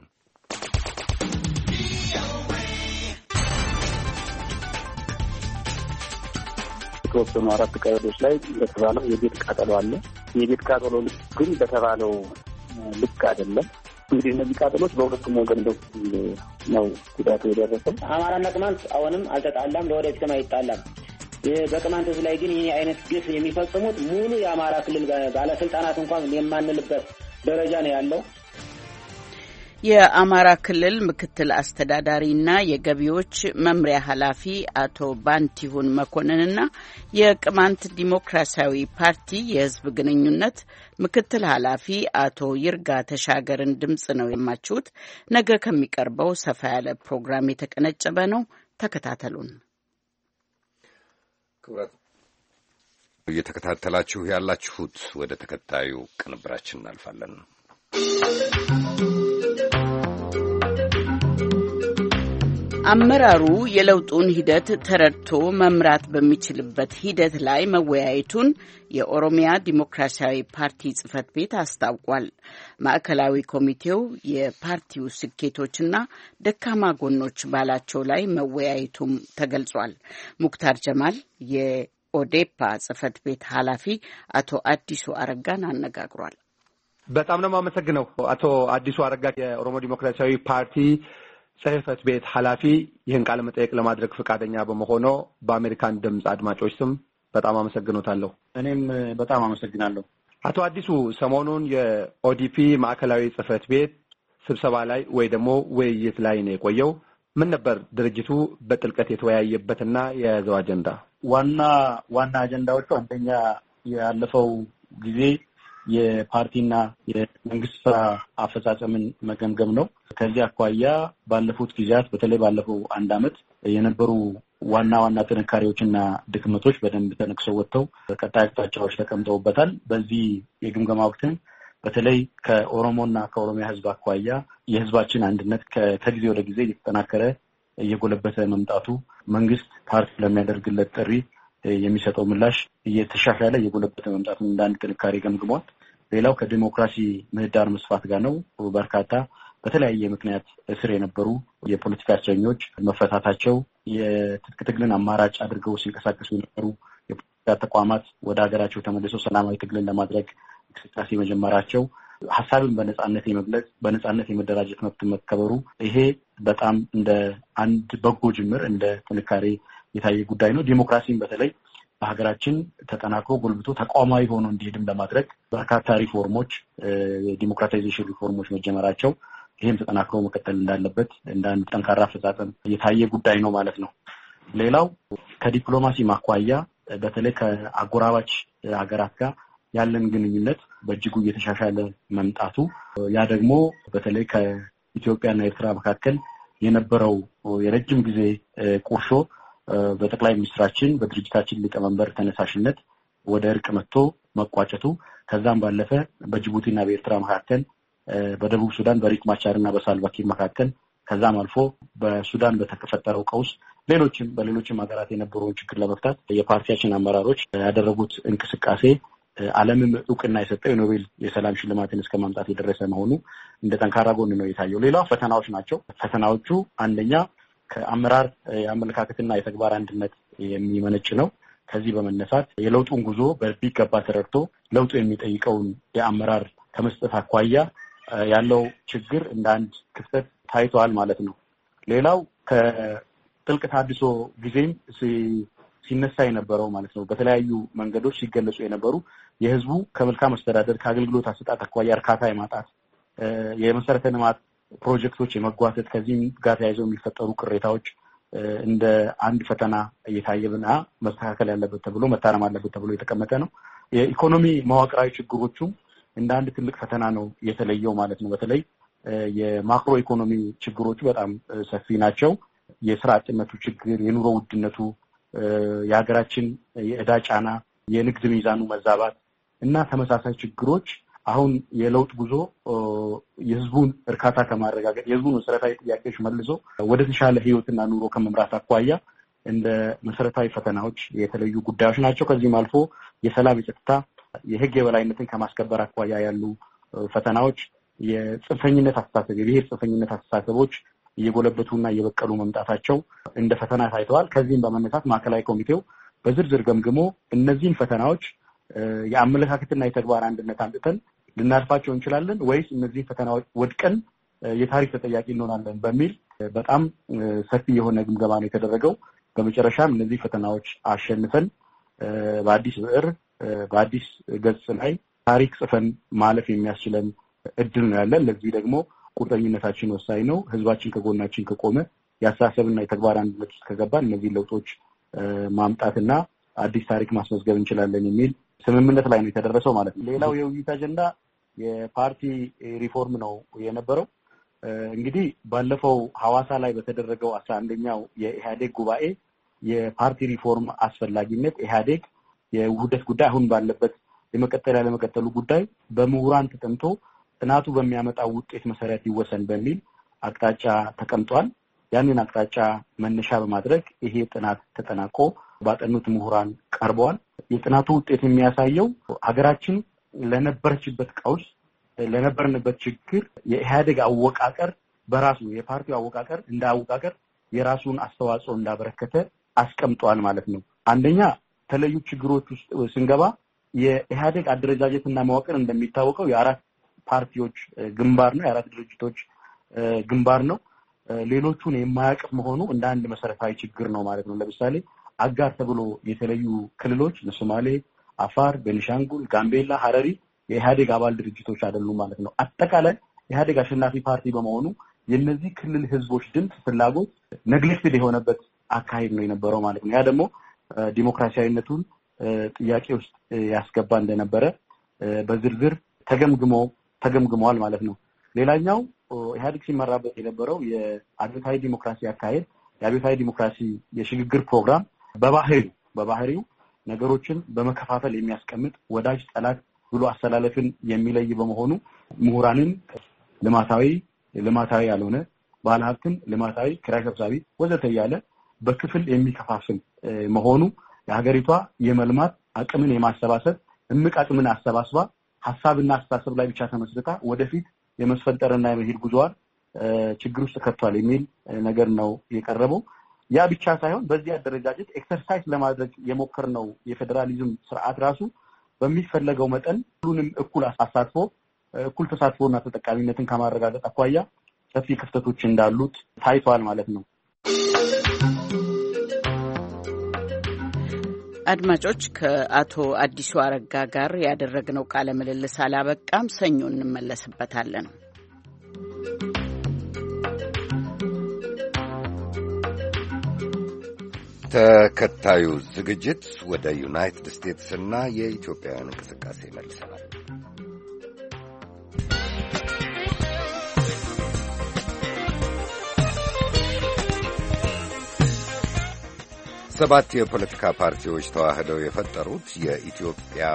የተወሰኑ 4 ቀበሌዎች ላይ በተባለው የቤት ቃጠሎ አለ። የቤት ቃጠሎ ግን በተባለው ልክ አይደለም። እንግዲህ እነዚህ ቃጠሎች በሁለቱም ወገን ነው ጉዳቱ የደረሰው። አማራና ቅማንት አሁንም አልተጣላም፣ ለወደፊትም አይጣላም። በቅማንት ላይ ግን ይህ አይነት ግፍ የሚፈጽሙት ሙሉ የአማራ ክልል ባለስልጣናት እንኳን የማንልበት ደረጃ ነው ያለው። የአማራ ክልል ምክትል አስተዳዳሪና የገቢዎች መምሪያ ኃላፊ አቶ ባንቲሁን መኮንንና የቅማንት ዲሞክራሲያዊ ፓርቲ የሕዝብ ግንኙነት ምክትል ኃላፊ አቶ ይርጋ ተሻገርን ድምጽ ነው የማችሁት። ነገ ከሚቀርበው ሰፋ ያለ ፕሮግራም የተቀነጨበ ነው። ተከታተሉን። እየተከታተላችሁ ያላችሁት ወደ ተከታዩ ቅንብራችን እናልፋለን። አመራሩ የለውጡን ሂደት ተረድቶ መምራት በሚችልበት ሂደት ላይ መወያየቱን የኦሮሚያ ዲሞክራሲያዊ ፓርቲ ጽህፈት ቤት አስታውቋል። ማዕከላዊ ኮሚቴው የፓርቲው ስኬቶችና ደካማ ጎኖች ባላቸው ላይ መወያየቱም ተገልጿል። ሙክታር ጀማል የኦዴፓ ጽህፈት ቤት ኃላፊ አቶ አዲሱ አረጋን አነጋግሯል። በጣም ነው የማመሰግነው አቶ አዲሱ አረጋ የኦሮሞ ዲሞክራሲያዊ ፓርቲ ጽህፈት ቤት ኃላፊ ይህን ቃለ መጠየቅ ለማድረግ ፈቃደኛ በመሆኑ በአሜሪካን ድምጽ አድማጮች ስም በጣም አመሰግኖታለሁ። እኔም በጣም አመሰግናለሁ። አቶ አዲሱ ሰሞኑን የኦዲፒ ማዕከላዊ ጽህፈት ቤት ስብሰባ ላይ ወይ ደግሞ ውይይት ላይ ነው የቆየው። ምን ነበር ድርጅቱ በጥልቀት የተወያየበትና የያዘው አጀንዳ? ዋና አጀንዳዎቹ አንደኛ ያለፈው ጊዜ የፓርቲና የመንግስት ስራ አፈጻጸምን መገምገም ነው። ከዚህ አኳያ ባለፉት ጊዜያት በተለይ ባለፈው 1 ዓመት የነበሩ ዋና ጥንካሬዎችና ድክመቶች በደንብ ተነክሰው ወጥተው ቀጣይ አቅጣጫዎች ተቀምጠውበታል። በዚህ የግምገማ ወቅትም በተለይ ከኦሮሞና ከኦሮሚያ ህዝብ አኳያ የህዝባችን አንድነት ከጊዜ ወደ ጊዜ እየተጠናከረ እየጎለበተ መምጣቱ፣ መንግስት ፓርቲ ለሚያደርግለት ጥሪ የሚሰጠው ምላሽ እየተሻሻለ እየጎለበተ መምጣቱን እንዳንድ ጥንካሬ ገምግሟል። ሌላው ከዲሞክራሲ ምህዳር መስፋት ጋር ነው። በርካታ በተለያየ ምክንያት እስር የነበሩ የፖለቲካ እስረኞች መፈታታቸው፣ የትጥቅ ትግልን አማራጭ አድርገው ሲንቀሳቀሱ የነበሩ የፖለቲካ ተቋማት ወደ ሀገራቸው ተመልሰው ሰላማዊ ትግልን ለማድረግ እንቅስቃሴ መጀመራቸው፣ ሀሳብን በነጻነት የመግለጽ በነጻነት የመደራጀት መብት መከበሩ፣ ይሄ በጣም እንደ አንድ በጎ ጅምር እንደ ጥንካሬ የታየ ጉዳይ ነው። ዲሞክራሲን በተለይ በሀገራችን ተጠናክሮ ጎልብቶ ተቋማዊ ሆኖ እንዲሄድም ለማድረግ በርካታ ሪፎርሞች የዲሞክራታይዜሽን ሪፎርሞች መጀመራቸው ይህም ተጠናክሮ መቀጠል እንዳለበት እንደ አንድ ጠንካራ አፈጻጸም የታየ ጉዳይ ነው ማለት ነው። ሌላው ከዲፕሎማሲ ማኳያ በተለይ ከአጎራባች ሀገራት ጋር ያለን ግንኙነት በእጅጉ እየተሻሻለ መምጣቱ ያ ደግሞ በተለይ ከኢትዮጵያና ኤርትራ መካከል የነበረው የረጅም ጊዜ ቁርሾ በጠቅላይ ሚኒስትራችን በድርጅታችን ሊቀመንበር ተነሳሽነት ወደ እርቅ መጥቶ መቋጨቱ ከዛም ባለፈ በጅቡቲና በኤርትራ መካከል በደቡብ ሱዳን በሪክ ማቻርና በሳልቫኪር መካከል ከዛም አልፎ በሱዳን በተፈጠረው ቀውስ በሌሎችም ሀገራት የነበረውን ችግር ለመፍታት የፓርቲያችን አመራሮች ያደረጉት እንቅስቃሴ ዓለምም ዕውቅና የሰጠው የኖቤል የሰላም ሽልማትን እስከ ማምጣት የደረሰ መሆኑ እንደ ጠንካራ ጎን ነው የታየው። ሌላው ፈተናዎች ናቸው። ፈተናዎቹ አንደኛ ከአመራር የአመለካከትና የተግባር አንድነት የሚመነጭ ነው። ከዚህ በመነሳት የለውጡን ጉዞ በሚገባ ተረድቶ ለውጡ የሚጠይቀውን የአመራር ከመስጠት አኳያ ያለው ችግር እንደ አንድ ክፍተት ታይቷል ማለት ነው። ሌላው ከጥልቅ ተሃድሶ ጊዜም ሲነሳ የነበረው ማለት ነው በተለያዩ መንገዶች ሲገለጹ የነበሩ የህዝቡ ከመልካም አስተዳደር ከአገልግሎት አሰጣጥ አኳያ እርካታ የማጣት የመሰረተ ልማት ፕሮጀክቶች የመጓተት ከዚህም ጋር ተያይዘው የሚፈጠሩ ቅሬታዎች እንደ አንድ ፈተና እየታየና መስተካከል ያለበት ተብሎ መታረም አለበት ተብሎ የተቀመጠ ነው። የኢኮኖሚ መዋቅራዊ ችግሮቹ እንደ አንድ ትልቅ ፈተና ነው የተለየው ማለት ነው። በተለይ የማክሮ ኢኮኖሚ ችግሮቹ በጣም ሰፊ ናቸው። የስራ አጥነቱ ችግር፣ የኑሮ ውድነቱ፣ የሀገራችን የዕዳ ጫና፣ የንግድ ሚዛኑ መዛባት እና ተመሳሳይ ችግሮች አሁን የለውጥ ጉዞ የህዝቡን እርካታ ከማረጋገጥ የህዝቡን መሰረታዊ ጥያቄዎች መልሶ ወደ ተሻለ ህይወትና ኑሮ ከመምራት አኳያ እንደ መሰረታዊ ፈተናዎች የተለዩ ጉዳዮች ናቸው። ከዚህም አልፎ የሰላም፣ የጸጥታ፣ የህግ የበላይነትን ከማስከበር አኳያ ያሉ ፈተናዎች፣ የጽንፈኝነት አስተሳሰብ፣ የብሔር ጽንፈኝነት አስተሳሰቦች እየጎለበቱና እየበቀሉ መምጣታቸው እንደ ፈተና ታይተዋል። ከዚህም በመነሳት ማዕከላዊ ኮሚቴው በዝርዝር ገምግሞ እነዚህን ፈተናዎች የአመለካከትና የተግባር አንድነት አምጥተን ልናልፋቸው እንችላለን ወይስ እነዚህ ፈተናዎች ወድቀን የታሪክ ተጠያቂ እንሆናለን በሚል በጣም ሰፊ የሆነ ግምገማ ነው የተደረገው። በመጨረሻም እነዚህ ፈተናዎች አሸንፈን በአዲስ ብዕር በአዲስ ገጽ ላይ ታሪክ ጽፈን ማለፍ የሚያስችለን እድል ነው ያለን። ለዚህ ደግሞ ቁርጠኝነታችን ወሳኝ ነው። ህዝባችን ከጎናችን ከቆመ የአስተሳሰብና የተግባር አንድነት ውስጥ ከገባን እነዚህ ለውጦች ማምጣትና አዲስ ታሪክ ማስመዝገብ እንችላለን የሚል ስምምነት ላይ ነው የተደረሰው ማለት ነው። ሌላው የውይይት አጀንዳ የፓርቲ ሪፎርም ነው የነበረው። እንግዲህ ባለፈው ሐዋሳ ላይ በተደረገው 11ኛው የኢህአዴግ ጉባኤ የፓርቲ ሪፎርም አስፈላጊነት ኢህአዴግ የውህደት ጉዳይ አሁን ባለበት የመቀጠል ያለመቀጠሉ ጉዳይ በምሁራን ተጠንቶ ጥናቱ በሚያመጣው ውጤት መሰረት ይወሰን በሚል አቅጣጫ ተቀምጧል። ያንን አቅጣጫ መነሻ በማድረግ ይሄ ጥናት ተጠናቆ ባጠኑት ምሁራን ቀርበዋል። የጥናቱ ውጤት የሚያሳየው ሀገራችን ለነበረችበት ቀውስ ለነበርንበት ችግር የኢህአዴግ አወቃቀር በራሱ የፓርቲው አወቃቀር እንደ አወቃቀር የራሱን አስተዋጽኦ እንዳበረከተ አስቀምጧል ማለት ነው። አንደኛ ተለዩ ችግሮች ውስጥ ስንገባ የኢህአዴግ አደረጃጀትና መዋቅር እንደሚታወቀው የአራት ፓርቲዎች ግንባር ነው፣ የአራት ድርጅቶች ግንባር ነው። ሌሎቹን የማያቅፍ መሆኑ እንደ አንድ መሰረታዊ ችግር ነው ማለት ነው። ለምሳሌ አጋር ተብሎ የተለዩ ክልሎች ለሶማሌ፣ አፋር፣ ቤኒሻንጉል፣ ጋምቤላ፣ ሐረሪ የኢህአዴግ አባል ድርጅቶች አይደሉም ማለት ነው። አጠቃላይ ኢህአዴግ አሸናፊ ፓርቲ በመሆኑ የነዚህ ክልል ህዝቦች ድምፅ ፍላጎት ነግሌክትድ የሆነበት አካሄድ ነው የነበረው ማለት ነው። ያ ደግሞ ዲሞክራሲያዊነቱን ጥያቄ ውስጥ ያስገባ እንደነበረ በዝርዝር ተገምግመዋል ማለት ነው። ሌላኛው ኢህአዴግ ሲመራበት የነበረው የአብዮታዊ ዲሞክራሲ አካሄድ የአብዮታዊ ዲሞክራሲ የሽግግር ፕሮግራም በባህሪው ነገሮችን በመከፋፈል የሚያስቀምጥ ወዳጅ ጠላት ብሎ አስተላለፍን የሚለይ በመሆኑ ምሁራንን ልማታዊ ያልሆነ ባለሀብትን ልማታዊ፣ ኪራይ ሰብሳቢ ወዘተ እያለ በክፍል የሚከፋፍል መሆኑ የሀገሪቷ የመልማት አቅምን የማሰባሰብ እምቅ አቅምን አሰባስባ ሀሳብና አስተሳሰብ ላይ ብቻ ተመስርታ ወደፊት የመስፈንጠርና የመሄድ ጉዞዋን ችግር ውስጥ ከቷል የሚል ነገር ነው የቀረበው። ያ ብቻ ሳይሆን በዚህ አደረጃጀት ኤክሰርሳይዝ ለማድረግ የሞከርነው የፌዴራሊዝም ስርዓት ራሱ በሚፈለገው መጠን ሁሉንም እኩል ተሳትፎና ተጠቃሚነትን ከማረጋገጥ አኳያ ሰፊ ክፍተቶች እንዳሉት ታይቷል ማለት ነው። አድማጮች፣ ከአቶ አዲሱ አረጋ ጋር ያደረግነው ቃለ ምልልስ አላበቃም። ሰኞ እንመለስበታለን። ተከታዩ ዝግጅት ወደ ዩናይትድ ስቴትስና የኢትዮጵያውያን እንቅስቃሴ ይመልሰናል። ሰባት የፖለቲካ ፓርቲዎች ተዋህደው የፈጠሩት የኢትዮጵያ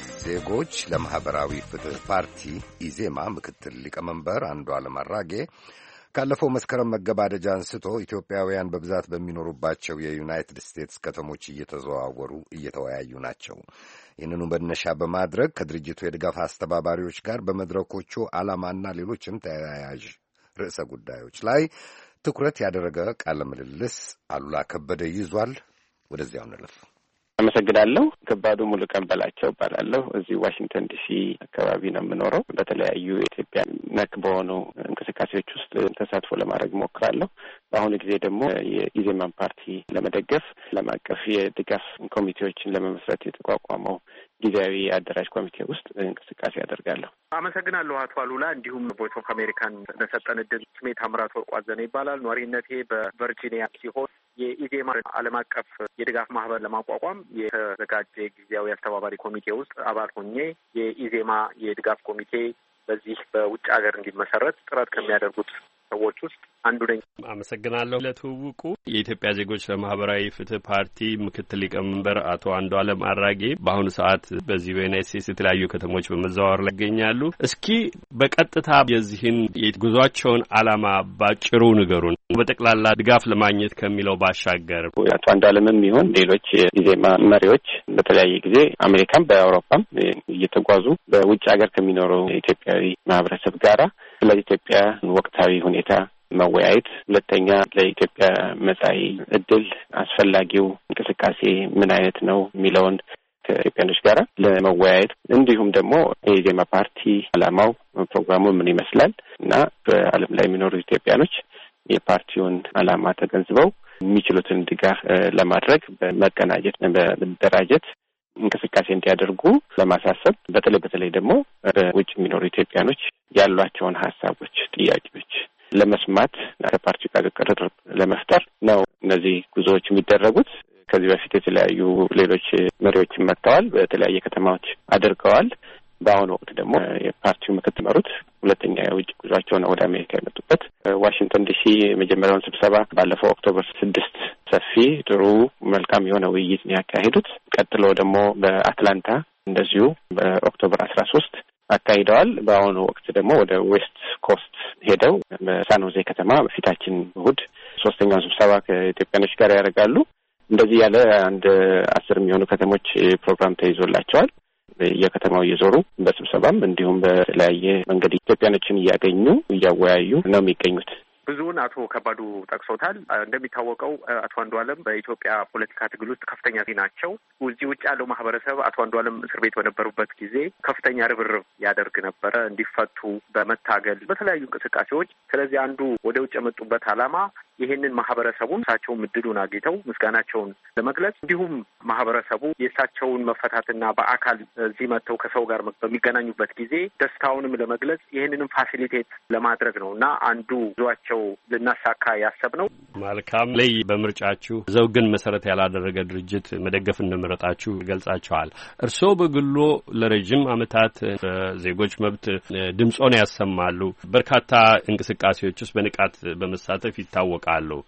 ዜጎች ለማህበራዊ ፍትህ ፓርቲ ኢዜማ ምክትል ሊቀመንበር አንዱዓለም አራጌ ካለፈው መስከረም መገባደጃ አንስቶ ኢትዮጵያውያን በብዛት በሚኖሩባቸው የዩናይትድ ስቴትስ ከተሞች እየተዘዋወሩ እየተወያዩ ናቸው። ይህንኑ መነሻ በማድረግ ከድርጅቱ የድጋፍ አስተባባሪዎች ጋር በመድረኮቹ ዓላማና ሌሎችም ተያያዥ ርዕሰ ጉዳዮች ላይ ትኩረት ያደረገ ቃለ ምልልስ አሉላ ከበደ ይዟል። ወደዚያው እንለፍ። አመሰግናለሁ። ከባዱ ሙሉቀን በላቸው እባላለሁ። እዚህ ዋሽንግተን ዲሲ አካባቢ ነው የምኖረው። በተለያዩ የኢትዮጵያ ነክ በሆኑ እንቅስቃሴዎች ውስጥ ተሳትፎ ለማድረግ ሞክራለሁ። በአሁኑ ጊዜ ደግሞ የኢዜማን ፓርቲ ለመደገፍ ዓለም አቀፍ የድጋፍ ኮሚቴዎችን ለመመስረት የተቋቋመው ጊዜያዊ አደራጅ ኮሚቴ ውስጥ እንቅስቃሴ ያደርጋለሁ። አመሰግናለሁ አቶ አሉላ። እንዲሁም ቮይስ ኦፍ አሜሪካን ለሰጠን ዕድል። ስሜ ታምራት ወርቁ አዘነ ይባላል። ነዋሪነቴ በቨርጂኒያ ሲሆን የኢዜማ ዓለም አቀፍ የድጋፍ ማህበር ለማቋቋም የተዘጋጀ ጊዜያዊ አስተባባሪ ኮሚቴ ውስጥ አባል ሆኜ የኢዜማ የድጋፍ ኮሚቴ በዚህ በውጭ ሀገር እንዲመሰረት ጥረት ከሚያደርጉት ሰዎች ውስጥ አንዱ ነኝ። አመሰግናለሁ ለትውውቁ። የኢትዮጵያ ዜጎች ለማህበራዊ ፍትህ ፓርቲ ምክትል ሊቀመንበር አቶ አንዱዓለም አራጌ በአሁኑ ሰዓት በዚህ በዩናይት ስቴትስ የተለያዩ ከተሞች በመዘዋወር ላይ ይገኛሉ። እስኪ በቀጥታ የዚህን የጉዟቸውን ዓላማ ባጭሩ ንገሩን። በጠቅላላ ድጋፍ ለማግኘት ከሚለው ባሻገር አቶ አንዱዓለምም ይሁን ሌሎች የኢዜማ መሪዎች በተለያየ ጊዜ አሜሪካም በአውሮፓም እየተጓዙ በውጭ ሀገር ከሚኖሩ ኢትዮጵያዊ ማህበረሰብ ጋራ ስለ ኢትዮጵያ ወቅታዊ ሁኔታ መወያየት፣ ሁለተኛ ለኢትዮጵያ መጻኢ ዕድል አስፈላጊው እንቅስቃሴ ምን አይነት ነው የሚለውን ከኢትዮጵያኖች ጋር ለመወያየት እንዲሁም ደግሞ የኢዜማ ፓርቲ ዓላማው ፕሮግራሙ ምን ይመስላል እና በዓለም ላይ የሚኖሩ ኢትዮጵያኖች የፓርቲውን ዓላማ ተገንዝበው የሚችሉትን ድጋፍ ለማድረግ በመቀናጀት በመደራጀት እንቅስቃሴ እንዲያደርጉ ለማሳሰብ በተለይ ደግሞ በውጭ የሚኖሩ ኢትዮጵያኖች ያሏቸውን ሀሳቦች፣ ጥያቄዎች ለመስማት ከፓርቲው ጋር ቅርርብ ለመፍጠር ነው እነዚህ ጉዞዎች የሚደረጉት። ከዚህ በፊት የተለያዩ ሌሎች መሪዎችን መጥተዋል፣ በተለያየ ከተማዎች አድርገዋል። በአሁኑ ወቅት ደግሞ የፓርቲው ምክትል መሩት ሁለተኛ የውጭ ጉዟቸውን ወደ አሜሪካ የመጡበት ዋሽንግተን ዲሲ የመጀመሪያውን ስብሰባ ባለፈው ኦክቶበር 6 ሰፊ ጥሩ መልካም የሆነ ውይይት ነው ያካሄዱት። ቀጥሎ ደግሞ በአትላንታ እንደዚሁ በኦክቶበር 13 አካሂደዋል። በአሁኑ ወቅት ደግሞ ወደ ዌስት ኮስት ሄደው በሳን ሆዜ ከተማ በፊታችን እሁድ ሶስተኛውን ስብሰባ ከኢትዮጵያኖች ጋር ያደርጋሉ። እንደዚህ ያለ አንድ 10 የሚሆኑ ከተሞች ፕሮግራም ተይዞላቸዋል። የከተማው እየዞሩ በስብሰባም እንዲሁም በተለያየ መንገድ ኢትዮጵያኖችን እያገኙ እያወያዩ ነው የሚገኙት። ብዙውን አቶ ከባዱ ጠቅሶታል። እንደሚታወቀው አቶ አንዱዓለም በኢትዮጵያ ፖለቲካ ትግል ውስጥ ከፍተኛ ናቸው። እዚህ ውጭ ያለው ማህበረሰብ አቶ አንዱዓለም እስር ቤት በነበሩበት ጊዜ ከፍተኛ ርብርብ ያደርግ ነበረ እንዲፈቱ በመታገል በተለያዩ እንቅስቃሴዎች። ስለዚህ አንዱ ወደ ውጭ የመጡበት ዓላማ ይህንን ማህበረሰቡን እሳቸውን እድሉን አግኝተው ምስጋናቸውን ለመግለጽ እንዲሁም ማህበረሰቡ የእሳቸውን መፈታትና በአካል እዚህ መጥተው ከሰው ጋር በሚገናኙበት ጊዜ ደስታውንም ለመግለጽ ይህንንም ፋሲሊቴት ለማድረግ ነው እና አንዱ ዟቸው ልናሳካ ያሰብነው። መልካም ላይ በምርጫችሁ ዘውግን መሰረት ያላደረገ ድርጅት መደገፍ እንደመረጣችሁ ገልጻችኋል። እርስዎ በግሎ ለረጅም ዓመታት በዜጎች መብት ድምጾን ያሰማሉ። በርካታ እንቅስቃሴዎች ውስጥ በንቃት በመሳተፍ ይታወቃሉ።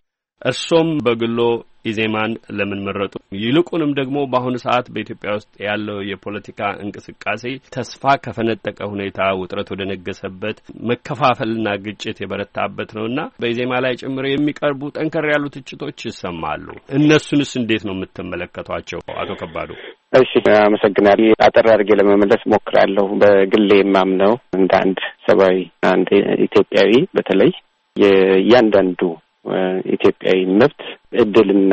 እርሶም በግሎ ኢዜማን ለምን መረጡ? ይልቁንም ደግሞ በአሁኑ ሰዓት በኢትዮጵያ ውስጥ ያለው የፖለቲካ እንቅስቃሴ ተስፋ ከፈነጠቀ ሁኔታ ውጥረት ወደ ነገሰበት መከፋፈልና ግጭት የበረታበት ነውና በኢዜማ ላይ ጭምር የሚቀርቡ ጠንከር ያሉ ትችቶች ይሰማሉ። እነሱንስ እንዴት ነው የምትመለከቷቸው? አቶ ከባዱ። እሺ፣ አመሰግናለሁ። አጠር አድርጌ ለመመለስ ሞክራለሁ። በግሌ የማምነው እንደ አንድ ሰብአዊ አንድ ኢትዮጵያዊ በተለይ የእያንዳንዱ ኢትዮጵያዊ መብት እድልና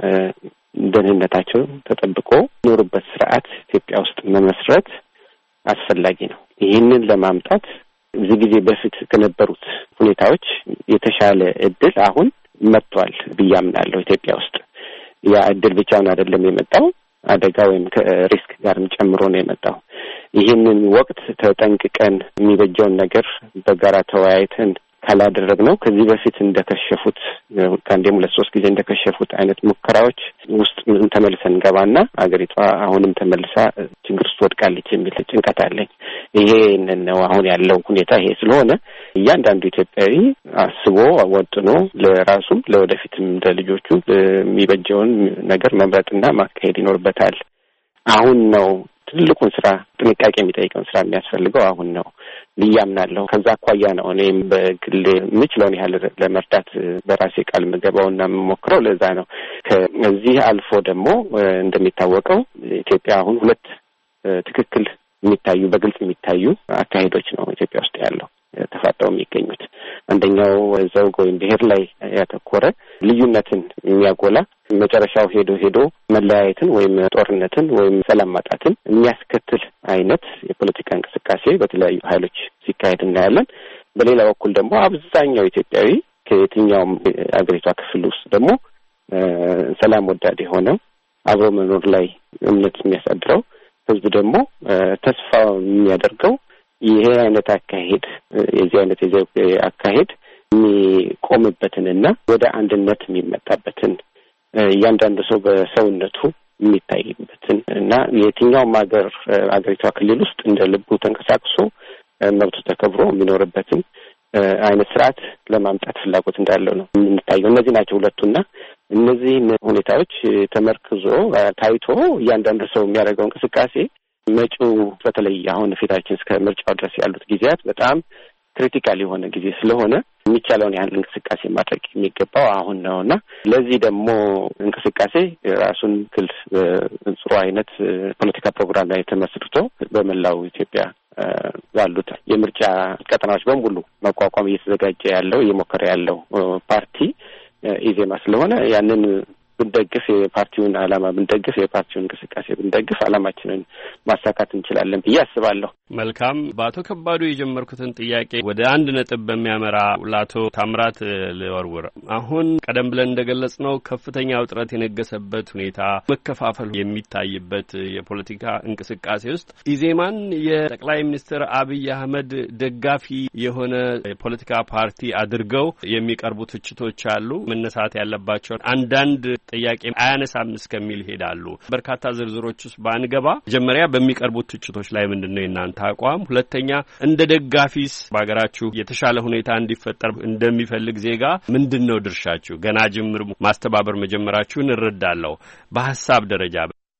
ደህንነታቸው ተጠብቆ ኖሩበት ስርዓት ኢትዮጵያ ውስጥ መመስረት አስፈላጊ ነው። ይህንን ለማምጣት ብዙ ጊዜ በፊት ከነበሩት ሁኔታዎች የተሻለ እድል አሁን መጥቷል ብዬ አምናለሁ። ኢትዮጵያ ውስጥ ያ እድል ብቻውን አይደለም የመጣው፣ አደጋ ወይም ከሪስክ ጋርም ጨምሮ ነው የመጣው። ይህንን ወቅት ተጠንቅቀን የሚበጀውን ነገር በጋራ ተወያይተን ካላደረግነው ከዚህ በፊት እንደከሸፉት ከአንዴም 2-3 ጊዜ እንደከሸፉት አይነት ሙከራዎች ውስጥ ተመልሰን ገባና አገሪቷ አሁንም ተመልሳ ችግር ውስጥ ወድቃለች የሚል ጭንቀት አለኝ። ይሄ ነው አሁን ያለው ሁኔታ። ይሄ ስለሆነ እያንዳንዱ ኢትዮጵያዊ አስቦ ወጥኖ ለራሱም ለወደፊትም ለልጆቹ የሚበጀውን ነገር መምረጥና ማካሄድ ይኖርበታል። አሁን ነው ትልቁን ስራ ጥንቃቄ የሚጠይቀውን ስራ የሚያስፈልገው አሁን ነው ብያምናለሁ። ከዛ አኳያ ነው እኔም በግሌ የምችለውን ያህል ለመርዳት በራሴ ቃል የምገባውና የምሞክረው ለዛ ነው። ከዚህ አልፎ ደግሞ እንደሚታወቀው ኢትዮጵያ አሁን 2 ትክክል የሚታዩ በግልጽ የሚታዩ አካሄዶች ነው ኢትዮጵያ ውስጥ ያለው ተፋጠው የሚገኙት። አንደኛው ዘውግ ወይም ብሔር ላይ ያተኮረ ልዩነትን የሚያጎላ መጨረሻው ሄዶ መለያየትን ወይም ጦርነትን ወይም ሰላም ማጣትን የሚያስከትል አይነት የፖለቲካ እንቅስቃሴ በተለያዩ ኃይሎች ሲካሄድ እናያለን። በሌላ በኩል ደግሞ አብዛኛው ኢትዮጵያዊ ከየትኛውም አገሪቷ ክፍል ውስጥ ደግሞ ሰላም ወዳድ የሆነው አብሮ መኖር ላይ እምነት የሚያሳድረው ህዝብ ደግሞ ተስፋ የሚያደርገው ይሄ አይነት አካሄድ የዚህ አይነት አካሄድ የሚቆምበትንና ወደ አንድነት የሚመጣበትን እያንዳንዱ ሰው በሰውነቱ የሚታይበትን እና የትኛውም አገሪቷ ክልል ውስጥ እንደ ልቡ ተንቀሳቅሶ መብቱ ተከብሮ የሚኖርበትን አይነት ስርዓት ለማምጣት ፍላጎት እንዳለው ነው የምንታየው። እነዚህ ናቸው ሁለቱና እነዚህን ሁኔታዎች ተመርክዞ ታይቶ እያንዳንዱ ሰው የሚያደርገው እንቅስቃሴ መጪው በተለይ አሁን ፊታችን እስከ ምርጫው ድረስ ያሉት ጊዜያት በጣም ክሪቲካል የሆነ ጊዜ ስለሆነ የሚቻለውን ያህል እንቅስቃሴ ማድረግ የሚገባው አሁን ነውና ለዚህ ደግሞ እንቅስቃሴ ራሱን ግልጽ ጽሩ አይነት ፖለቲካ ፕሮግራም ላይ ተመስርቶ በመላው ኢትዮጵያ ባሉት የምርጫ ቀጠናዎች በሙሉ መቋቋም እየተዘጋጀ ያለው እየሞከረ ያለው ፓርቲ ኢዜማ ስለሆነ ያንን ብንደግፍ የፓርቲውን ዓላማ ብንደግፍ የፓርቲውን እንቅስቃሴ ብንደግፍ ዓላማችንን ማሳካት እንችላለን ብዬ አስባለሁ። መልካም። በአቶ ከባዱ የጀመርኩትን ጥያቄ ወደ አንድ ነጥብ በሚያመራ ለአቶ ታምራት ልወርውር። አሁን ቀደም ብለን እንደገለጽነው ከፍተኛ ውጥረት የነገሰበት ሁኔታ፣ መከፋፈል የሚታይበት የፖለቲካ እንቅስቃሴ ውስጥ ኢዜማን የጠቅላይ ሚኒስትር አብይ አህመድ ደጋፊ የሆነ የፖለቲካ ፓርቲ አድርገው የሚቀርቡ ትችቶች አሉ። መነሳት ያለባቸውን አንዳንድ ጥያቄ አያነሳም እስከሚል ሄዳሉ። በርካታ ዝርዝሮች ውስጥ ባንገባ መጀመሪያ በሚቀርቡት ትችቶች ላይ ምንድነው የእናንተ አቋም? ሁለተኛ እንደ ደጋፊስ በሀገራችሁ የተሻለ ሁኔታ እንዲፈጠር እንደሚፈልግ ዜጋ ምንድነው ድርሻችሁ? ገና ጅምር ማስተባበር መጀመራችሁን እረዳለሁ። በሐሳብ ደረጃ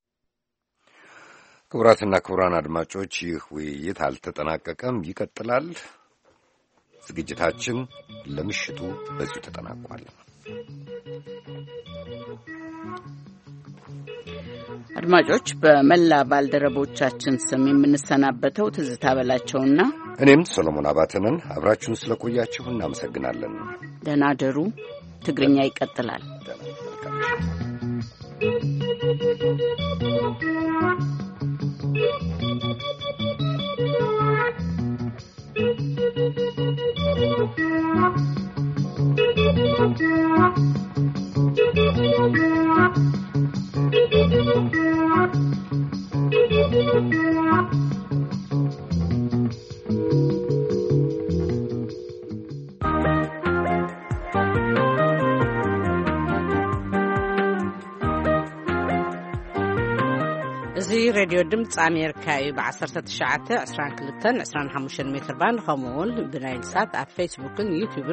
ክቡራትና ክቡራን አድማጮች ይህ ውይይት አልተጠናቀቀም፣ ይቀጥላል። ዝግጅታችን ለምሽቱ በዚሁ ተጠናቋል። አድማጮች በመላ ባልደረቦቻችን ስም የምንሰናበተው ትዝታ በላቸውና እኔም ሰሎሞን አባተንን አብራችሁን ስለቆያችሁ እናመሰግናለን። ደህና ደሩ። ትግርኛ ይቀጥላል። ሬዲዮ ድምፂ ኣሜሪካ እዩ ብ1922 25 ሜትር ባንድ ከምኡውን ብናይል ሳት ኣብ ፌስቡክን ዩቲዩብን